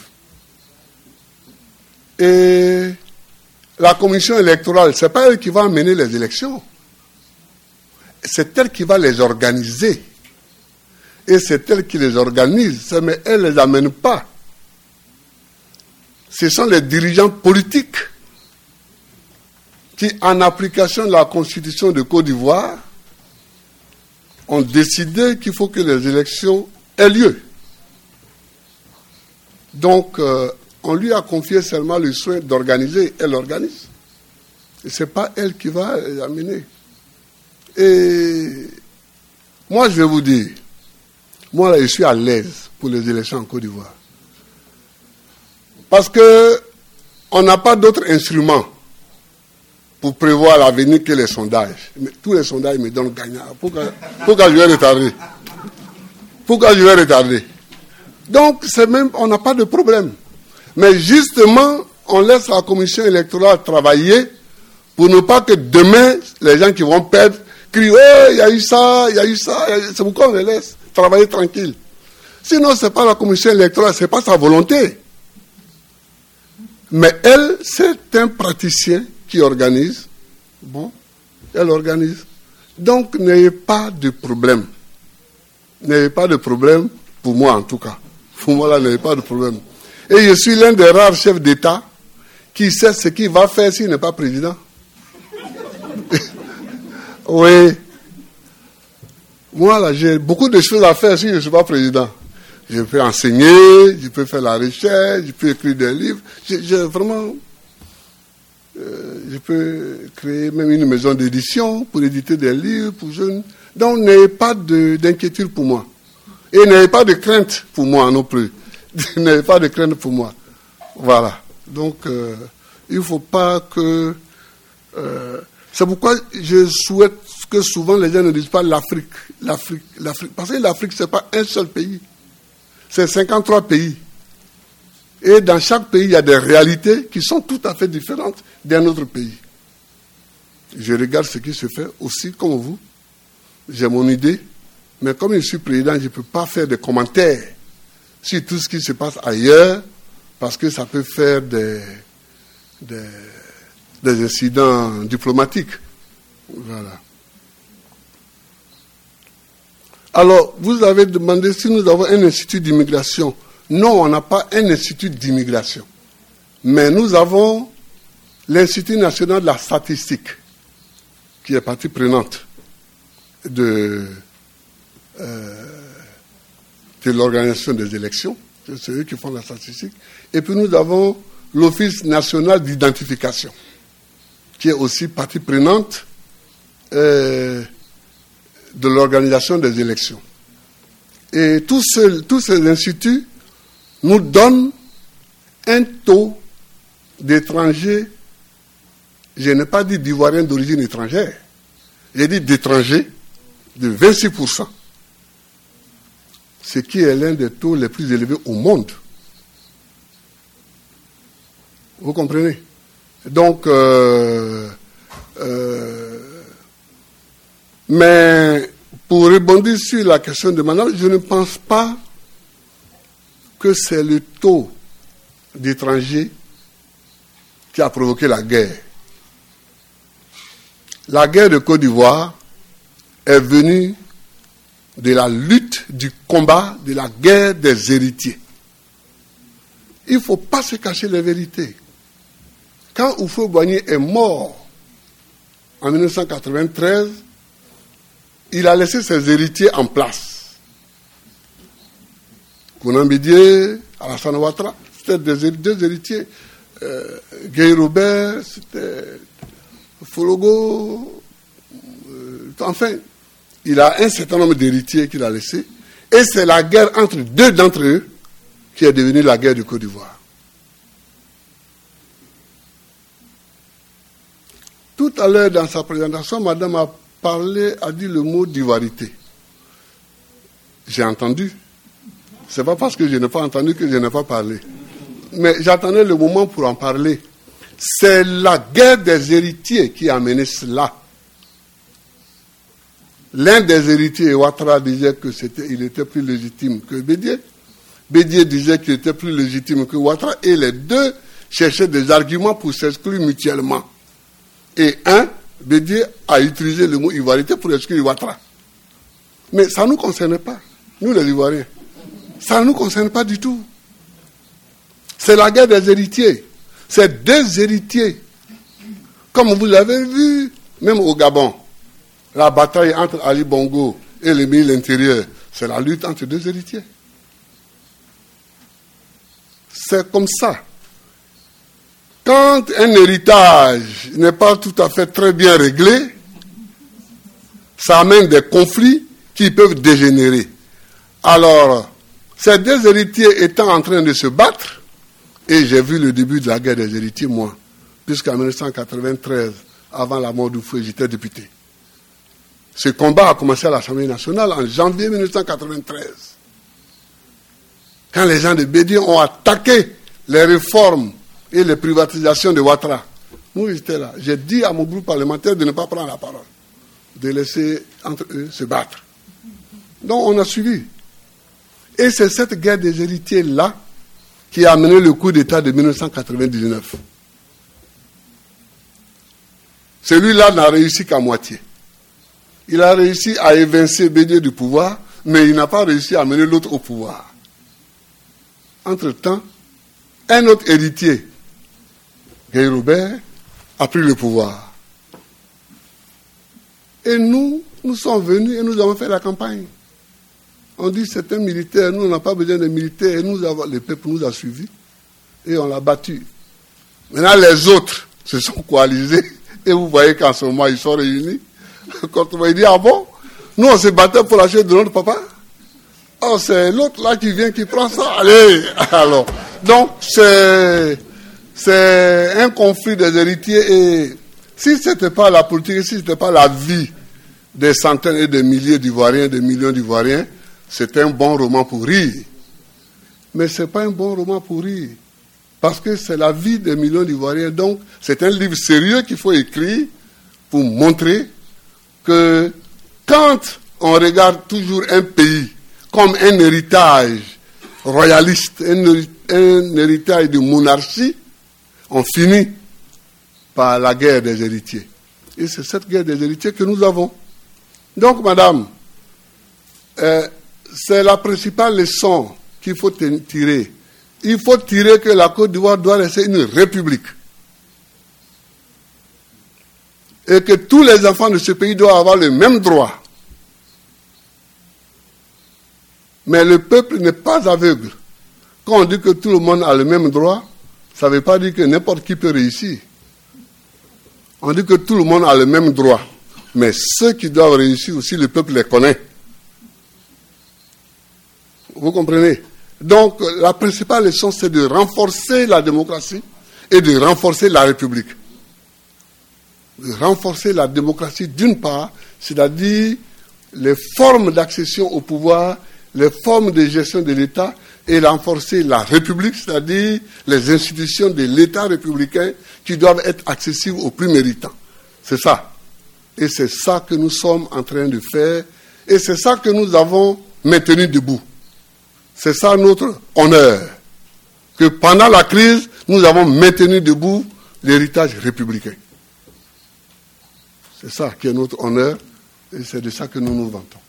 Et la commission électorale, ce n'est pas elle qui va mener les élections. C'est elle qui va les organiser. Et c'est elle qui les organise, mais elle ne les amène pas. Ce sont les dirigeants politiques qui, en application de la Constitution de Côte d'Ivoire, ont décidé qu'il faut que les élections aient lieu. Donc, on lui a confié seulement le soin d'organiser, elle organise. Et ce n'est pas elle qui va les amener. Et moi, je vais vous dire, moi, là, je suis à l'aise pour les élections en Côte d'Ivoire. Parce qu'on n'a pas d'autre instrument pour prévoir l'avenir que les sondages. Mais tous les sondages me donnent gagnant. Pourquoi je vais retarder? Pourquoi je vais retarder? Donc, on n'a pas de problème. Mais justement, on laisse la commission électorale travailler pour ne pas que demain, les gens qui vont perdre crient « Oh, il y a eu ça, il y a eu ça ». C'est pourquoi on les laisse travailler tranquille. Sinon, ce n'est pas la commission électorale, ce n'est pas sa volonté. Mais elle, c'est un praticien qui organise. Bon, elle organise. Donc, n'ayez pas de problème. N'ayez pas de problème, pour moi en tout cas. Pour moi, là, n'ayez pas de problème. Et je suis l'un des rares chefs d'État qui sait ce qu'il va faire s'il n'est pas président. Oui. Moi, là, j'ai beaucoup de choses à faire si je ne suis pas président. Je peux enseigner, je peux faire la recherche, je peux écrire des livres. Vraiment, je peux créer même une maison d'édition pour éditer des livres pour jeunes. Donc, n'ayez pas d'inquiétude pour moi. Et n'ayez pas de crainte pour moi non plus. N'ayez pas de crainte pour moi. Voilà. Donc, il ne faut pas que... c'est pourquoi je souhaite que souvent les gens ne disent pas l'Afrique. Parce que l'Afrique, ce n'est pas un seul pays. C'est 53 pays. Et dans chaque pays, il y a des réalités qui sont tout à fait différentes d'un autre pays. Je regarde ce qui se fait aussi comme vous. J'ai mon idée. Mais comme je suis président, je ne peux pas faire des commentaires sur tout ce qui se passe ailleurs, parce que ça peut faire des incidents diplomatiques. Voilà. Alors, vous avez demandé si nous avons un institut d'immigration. Non, on n'a pas un institut d'immigration. Mais nous avons l'Institut national de la statistique, qui est partie prenante de l'organisation des élections. C'est eux qui font la statistique. Et puis nous avons l'Office national d'identification, qui est aussi partie prenante de l'organisation des élections. Et tous ces instituts nous donnent un taux d'étrangers, je n'ai pas dit d'Ivoiriens d'origine étrangère, j'ai dit d'étrangers de 26%, ce qui est l'un des taux les plus élevés au monde. Vous comprenez? Donc, mais pour rebondir sur la question de madame, je ne pense pas que c'est le taux d'étrangers qui a provoqué la guerre. La guerre de Côte d'Ivoire est venue de la lutte, du combat, de la guerre des héritiers. Il ne faut pas se cacher les vérités. Quand Houphouët-Boigny est mort en 1993, il a laissé ses héritiers en place. Kounan Bédié, Alassane Ouattara, c'était deux héritiers. Guy Robert, c'était Fologo. Enfin, il a un certain nombre d'héritiers qu'il a laissés. Et c'est la guerre entre deux d'entre eux qui est devenue la guerre du Côte d'Ivoire. Tout à l'heure, dans sa présentation, madame a dit le mot d'ivoirité. J'ai entendu. Ce n'est pas parce que je n'ai pas entendu que je n'ai pas parlé. Mais j'attendais le moment pour en parler. C'est la guerre des héritiers qui a mené cela. L'un des héritiers, Ouattara, disait qu'il était plus légitime que Bédié. Bédié disait qu'il était plus légitime que Ouattara. Et les deux cherchaient des arguments pour s'exclure mutuellement. Et Bédié a utilisé le mot ivoirité pour exclure Ouattara. Mais ça ne nous concerne pas, nous les Ivoiriens. Ça ne nous concerne pas du tout. C'est la guerre des héritiers. C'est deux héritiers. Comme vous l'avez vu, même au Gabon, la bataille entre Ali Bongo et le ministre de l'Intérieur, c'est la lutte entre deux héritiers. C'est comme ça. Quand un héritage n'est pas tout à fait très bien réglé, ça amène des conflits qui peuvent dégénérer. Alors, ces deux héritiers étant en train de se battre, et j'ai vu le début de la guerre des héritiers, moi, puisqu'en 1993, avant la mort du feu, j'étais député. Ce combat a commencé à l'Assemblée nationale en janvier 1993. Quand les gens de Bédié ont attaqué les réformes et les privatisations de Ouattara, nous j'étais là. J'ai dit à mon groupe parlementaire de ne pas prendre la parole, de laisser entre eux se battre. Donc on a suivi. Et c'est cette guerre des héritiers-là qui a amené le coup d'État de 1999. Celui-là n'a réussi qu'à moitié. Il a réussi à évincer Bédié du pouvoir, mais il n'a pas réussi à amener l'autre au pouvoir. Entre-temps, un autre héritier, Guy Robert, a pris le pouvoir. Et nous sommes venus et nous avons fait la campagne. On dit c'est un militaire, nous on n'a pas besoin de militaires, et le peuple nous a suivis et on l'a battu. Maintenant les autres se sont coalisés et vous voyez qu'en ce moment ils sont réunis. Quand on va dire, ah bon, nous on se battait pour la chaise de notre papa. Oh, c'est l'autre là qui vient qui prend ça. Allez, alors. Donc c'est un conflit des héritiers et si ce n'était pas la politique, si ce n'était pas la vie des centaines et des milliers d'Ivoiriens, des millions d'Ivoiriens, c'est un bon roman pour rire. Mais ce n'est pas un bon roman pour rire. Parce que c'est la vie des millions d'Ivoiriens. Donc, c'est un livre sérieux qu'il faut écrire pour montrer que quand on regarde toujours un pays comme un héritage royaliste, un héritage de monarchie, on finit par la guerre des héritiers. Et c'est cette guerre des héritiers que nous avons. Donc, madame, c'est la principale leçon qu'il faut tirer. Il faut tirer que la Côte d'Ivoire doit rester une république. Et que tous les enfants de ce pays doivent avoir le même droit. Mais le peuple n'est pas aveugle. Quand on dit que tout le monde a le même droit, ça ne veut pas dire que n'importe qui peut réussir. On dit que tout le monde a le même droit. Mais ceux qui doivent réussir aussi, le peuple les connaît. Vous comprenez? Donc, la principale leçon, c'est de renforcer la démocratie et de renforcer la République. De renforcer la démocratie d'une part, c'est-à-dire les formes d'accession au pouvoir, les formes de gestion de l'État, et renforcer la République, c'est-à-dire les institutions de l'État républicain qui doivent être accessibles aux plus méritants. C'est ça. Et c'est ça que nous sommes en train de faire, et c'est ça que nous avons maintenu debout. C'est ça notre honneur. Que pendant la crise, nous avons maintenu debout l'héritage républicain. C'est ça qui est notre honneur et c'est de ça que nous nous vantons.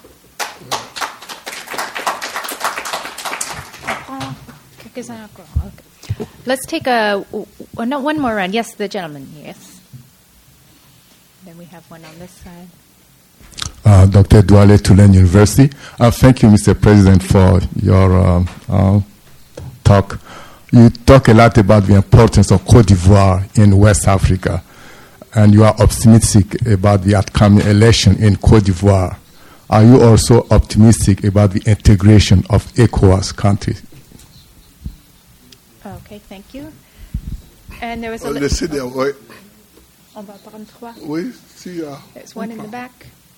Okay. Let's take one more round. Yes, the gentleman. Yes. Then we have one on this side. Dr. Douale, Tulane University. Thank you, Mr. President, for your talk. You talk a lot about the importance of Côte d'Ivoire in West Africa, and you are optimistic about the upcoming election in Côte d'Ivoire. Are you also optimistic about the integration of ECOWAS countries? Okay, thank you. And there was a On va prendre 3. Oui, si. There's one in the back.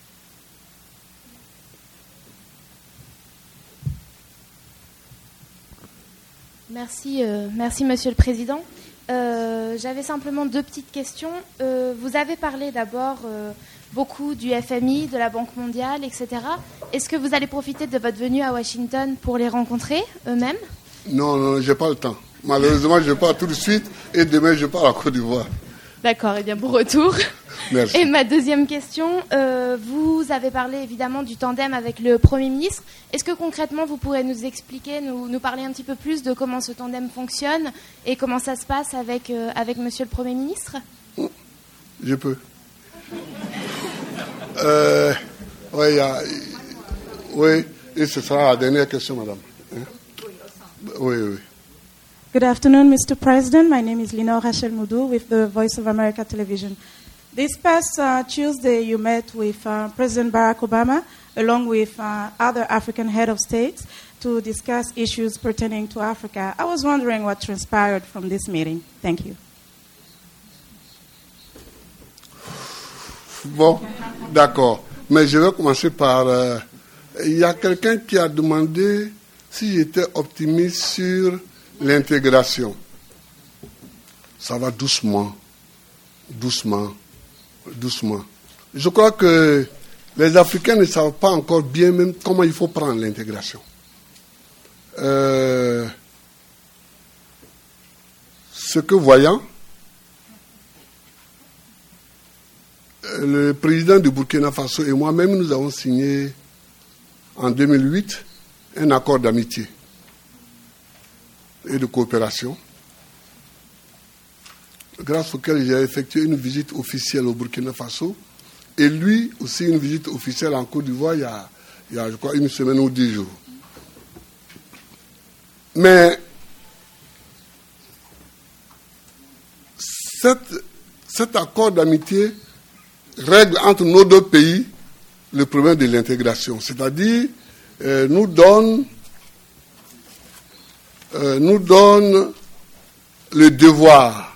Merci, merci Monsieur le Président. J'avais simplement 2 petites questions. Vous avez parlé d'abord beaucoup du FMI, de la Banque mondiale, etc. Est-ce que vous allez profiter de votre venue à Washington pour les rencontrer eux-mêmes? Non, je n'ai pas le temps. Malheureusement, je pars tout de suite et demain, je pars à Côte d'Ivoire. D'accord, et bien bon retour. Merci. Et ma deuxième question, vous avez parlé évidemment du tandem avec le Premier ministre. Est-ce que concrètement vous pourrez nous expliquer, nous parler un petit peu plus de comment ce tandem fonctionne et comment ça se passe avec Monsieur le Premier ministre? Je peux. Oui, et ce sera la dernière question, madame. Oui. Good afternoon, Mr. President. My name is Lina Rachel Moudou with the Voice of America Television. This past Tuesday, you met with President Barack Obama, along with other African head of states, to discuss issues pertaining to Africa. I was wondering what transpired from this meeting. Thank you. Bon, d'accord. Mais je vais commencer par... il y a quelqu'un qui a demandé si j'étais optimiste sur l'intégration. Ça va doucement. Je crois que les Africains ne savent pas encore bien même comment il faut prendre l'intégration. Ce que voyant, le président du Burkina Faso et moi-même, nous avons signé en 2008 un accord d'amitié et de coopération, grâce auquel j'ai effectué une visite officielle au Burkina Faso et lui aussi une visite officielle en Côte d'Ivoire il y a je crois, 1 semaine ou 10 jours. Mais cet accord d'amitié règle entre nos 2 pays le problème de l'intégration, c'est-à-dire nous donne le devoir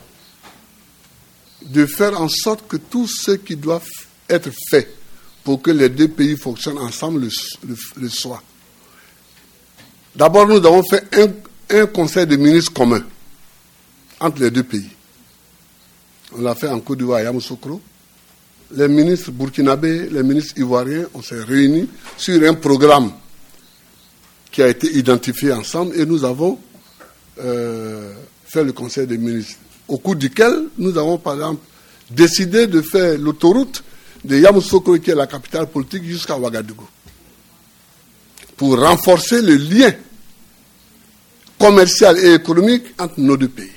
de faire en sorte que tout ce qui doit être fait pour que les 2 pays fonctionnent ensemble le soit. D'abord, nous avons fait un conseil de ministres commun entre les 2 pays. On l'a fait en Côte d'Ivoire à Yamoussoukro. Les ministres burkinabés, les ministres ivoiriens, on s'est réunis sur un programme qui a été identifié ensemble et nous avons fait le conseil des ministres, au cours duquel nous avons par exemple décidé de faire l'autoroute de Yamoussoukro, qui est la capitale politique, jusqu'à Ouagadougou, pour renforcer le lien commercial et économique entre nos 2 pays.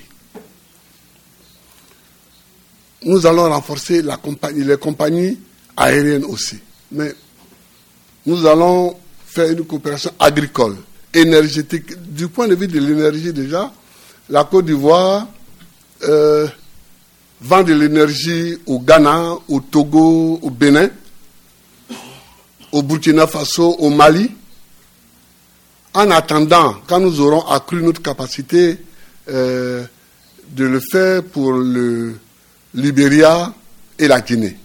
Nous allons renforcer les compagnies aériennes aussi. Mais nous allons faire une coopération agricole, énergétique. Du point de vue de l'énergie déjà, la Côte d'Ivoire vend de l'énergie au Ghana, au Togo, au Bénin, au Burkina Faso, au Mali. En attendant, quand nous aurons accru notre capacité de le faire pour le Libéria et la Guinée.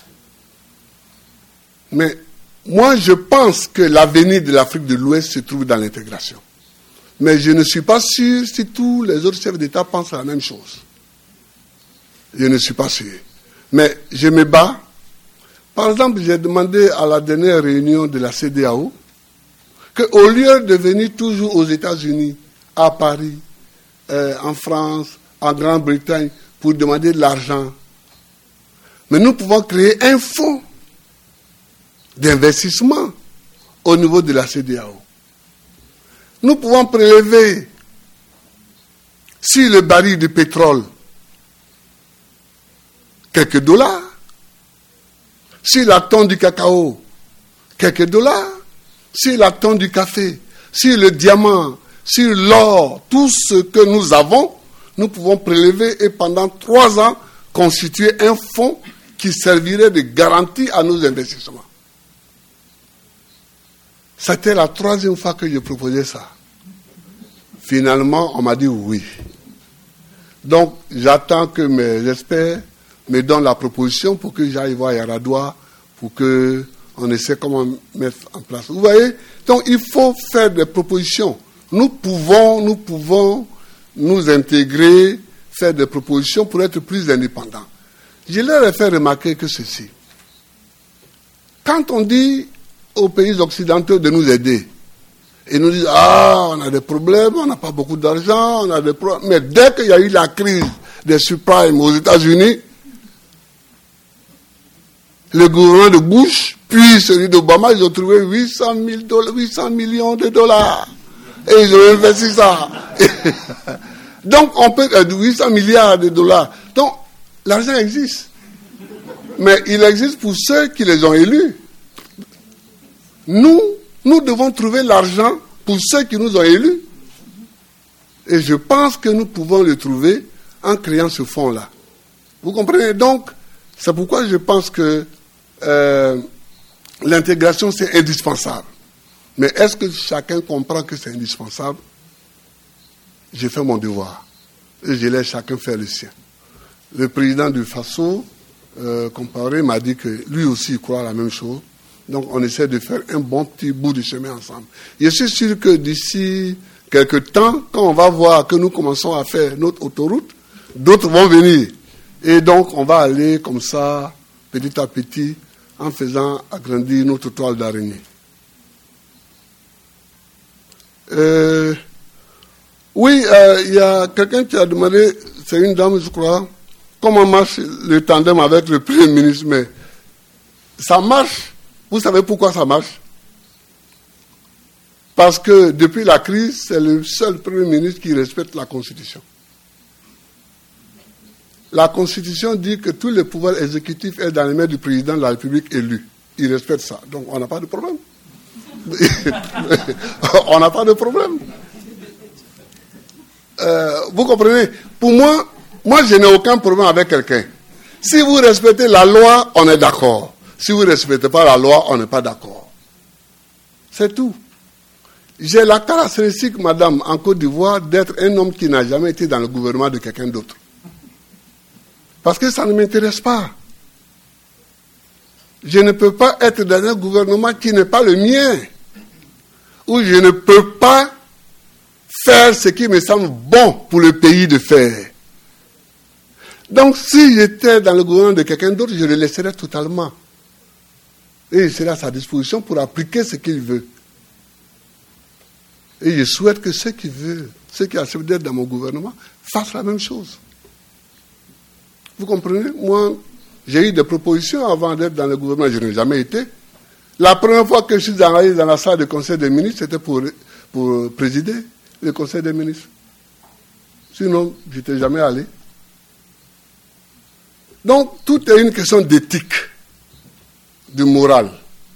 Mais moi, je pense que l'avenir de l'Afrique de l'Ouest se trouve dans l'intégration. Mais je ne suis pas sûr si tous les autres chefs d'État pensent la même chose. Je ne suis pas sûr. Mais je me bats. Par exemple, j'ai demandé à la dernière réunion de la CEDEAO qu'au lieu de venir toujours aux États-Unis, à Paris, en France, en Grande-Bretagne, pour demander de l'argent, mais nous pouvons créer un fonds d'investissement au niveau de la CEDEAO. Nous pouvons prélever sur le baril de pétrole quelques dollars. sur la tonne du cacao, quelques dollars. Sur la tonne du café, sur le diamant, sur l'or, tout ce que nous avons, nous pouvons prélever et pendant 3 ans constituer un fonds qui servirait de garantie à nos investissements. C'était la 3e fois que je proposais ça. Finalement, on m'a dit oui. Donc, j'attends que mes experts me donnent la proposition pour que j'aille voir Yaradoua, pour qu'on essaie comment mettre en place. Vous voyez? Donc, il faut faire des propositions. Nous pouvons nous intégrer, faire des propositions pour être plus indépendants. Je leur ai fait remarquer que ceci. Quand on dit aux pays occidentaux de nous aider, et nous disent, on a des problèmes, on n'a pas beaucoup d'argent, on a des problèmes. Mais dès qu'il y a eu la crise des subprimes aux États-Unis, le gouvernement de Bush, puis celui d'Obama, ils ont trouvé 800 millions de dollars. Et ils ont investi ça. Donc, on peut 800 milliards de dollars. Donc, l'argent existe. Mais il existe pour ceux qui les ont élus. Nous devons trouver l'argent pour ceux qui nous ont élus. Et je pense que nous pouvons le trouver en créant ce fonds-là. Vous comprenez? Donc, c'est pourquoi je pense que l'intégration, c'est indispensable. Mais est-ce que chacun comprend que c'est indispensable? J'ai fait mon devoir. Et je laisse chacun faire le sien. Le président du FASO, comparé, m'a dit que lui aussi il croit à la même chose. Donc on essaie de faire un bon petit bout de chemin ensemble. Je suis sûr que d'ici quelques temps, quand on va voir que nous commençons à faire notre autoroute, d'autres vont venir. Et donc on va aller comme ça, petit à petit, en faisant agrandir notre toile d'araignée. Oui, il y a quelqu'un qui a demandé, c'est une dame je crois, comment marche le tandem avec le Premier ministre. Mais ça marche. Vous savez pourquoi ça marche? Parce que depuis la crise, c'est le seul Premier ministre qui respecte la Constitution. La Constitution dit que tous les pouvoirs exécutifs sont dans les mains du président de la République élu. Il respecte ça. Donc on n'a pas de problème. On n'a pas de problème. Vous comprenez? Pour moi, je n'ai aucun problème avec quelqu'un. Si vous respectez la loi, on est d'accord. Si vous ne respectez pas la loi, on n'est pas d'accord. C'est tout. J'ai la caractéristique, madame, en Côte d'Ivoire, d'être un homme qui n'a jamais été dans le gouvernement de quelqu'un d'autre. Parce que ça ne m'intéresse pas. Je ne peux pas être dans un gouvernement qui n'est pas le mien. Où je ne peux pas faire ce qui me semble bon pour le pays de faire. Donc, si j'étais dans le gouvernement de quelqu'un d'autre, je le laisserais totalement. Et il serait à sa disposition pour appliquer ce qu'il veut. Et je souhaite que ceux qui veulent, ceux qui acceptent d'être dans mon gouvernement, fassent la même chose. Vous comprenez? Moi, j'ai eu des propositions avant d'être dans le gouvernement, je n'ai jamais été. La première fois que je suis allé dans la salle du Conseil des ministres, c'était pour présider le Conseil des ministres. Sinon, je n'étais jamais allé. Donc, tout est une question d'éthique, de morale.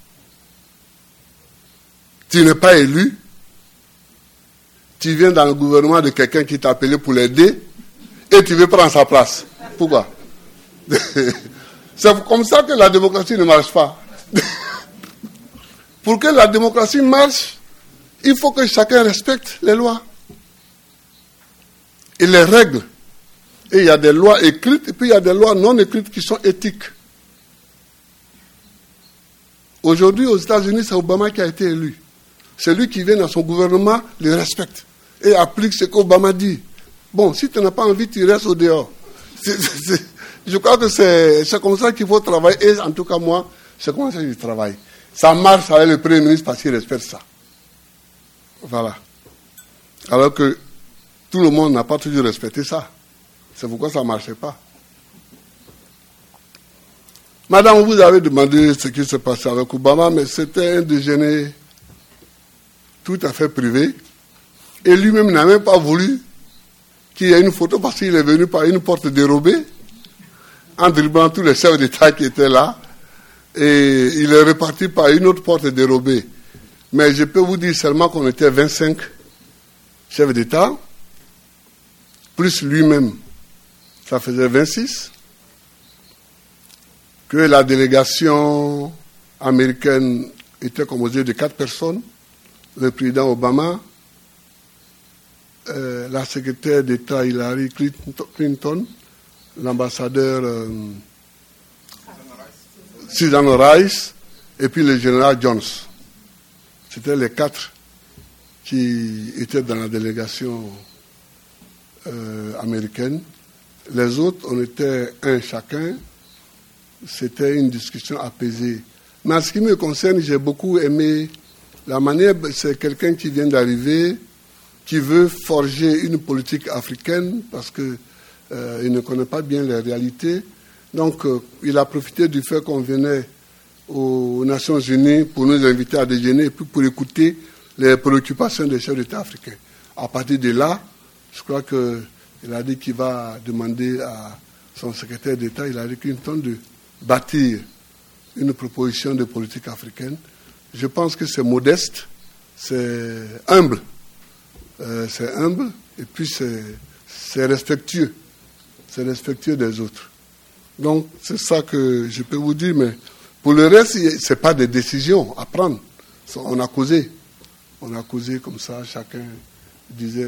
Tu n'es pas élu, tu viens dans le gouvernement de quelqu'un qui t'a appelé pour l'aider, et tu veux prendre sa place. Pourquoi? C'est comme ça que la démocratie ne marche pas. Pour que la démocratie marche, il faut que chacun respecte les lois et les règles. Et il y a des lois écrites et puis il y a des lois non écrites qui sont éthiques. Aujourd'hui, aux États-Unis, c'est Obama qui a été élu. Celui qui vient dans son gouvernement le respecte et applique ce qu'Obama dit. Bon, si tu n'as pas envie, tu restes au dehors. Je crois que c'est comme ça qu'il faut travailler. Et en tout cas, moi, c'est comme ça que je travaille. Ça marche avec le Premier ministre parce qu'il respecte ça. Voilà. Alors que tout le monde n'a pas toujours respecté ça. C'est pourquoi ça ne marchait pas. Madame, vous avez demandé ce qui s'est passé avec Obama, mais c'était un déjeuner tout à fait privé. Et lui-même n'a même pas voulu qu'il y ait une photo parce qu'il est venu par une porte dérobée, en dribblant tous les chefs d'État qui étaient là. et il est reparti par une autre porte dérobée. Mais je peux vous dire seulement qu'on était 25 chefs d'État, plus lui-même, ça faisait 26, que la délégation américaine était composée de 4 personnes, le président Obama, la secrétaire d'État Hillary Clinton, l'ambassadeur Susan Rice et puis le général Jones. C'était les 4 qui étaient dans la délégation américaine. Les autres, on était un chacun. C'était une discussion apaisée. Mais en ce qui me concerne, j'ai beaucoup aimé la manière, c'est quelqu'un qui vient d'arriver, qui veut forger une politique africaine parce qu'il ne connaît pas bien les réalités. Donc, il a profité du fait qu'on venait aux Nations Unies pour nous inviter à déjeuner et puis pour écouter les préoccupations des chefs d'État africains. À partir de là, je crois qu'il a dit qu'il va demander à son secrétaire d'État, Hillary Clinton, de bâtir une proposition de politique africaine. Je pense que c'est modeste, c'est humble. C'est humble et puis c'est respectueux. C'est respectueux des autres. Donc, c'est ça que je peux vous dire, mais pour le reste, ce n'est pas des décisions à prendre. On a causé. On a causé comme ça, chacun disait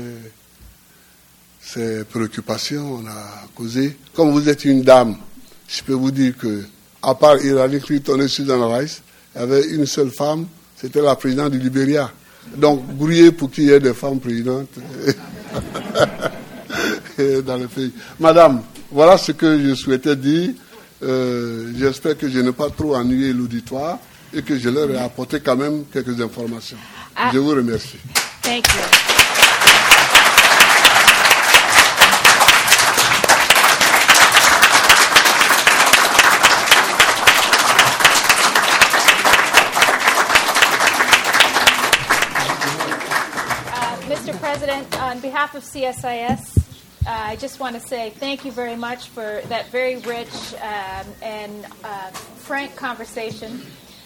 ses préoccupations, on a causé. Comme vous êtes une dame, je peux vous dire que, à part Hillary Clinton et Susan Rice, il y avait une seule femme, c'était la présidente du Libéria. Donc, brouillez pour qu'il y ait des femmes présidentes dans le pays. Madame, voilà ce que je souhaitais dire. J'espère que je n'ai pas trop ennuyé l'auditoire et que je leur ai apporté quand même quelques informations. Je vous remercie. Thank you. Mr. President, on behalf of CSIS, I just want to say thank you very much for that very rich and frank conversation.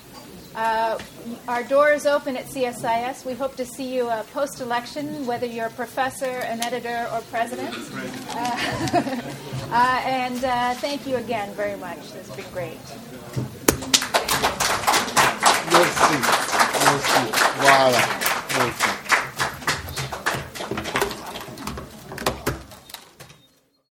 Our door is open at CSIS. We hope to see you post-election, whether you're a professor, an editor, or president. And thank you again very much. It's been great. Merci. Merci. Voilà.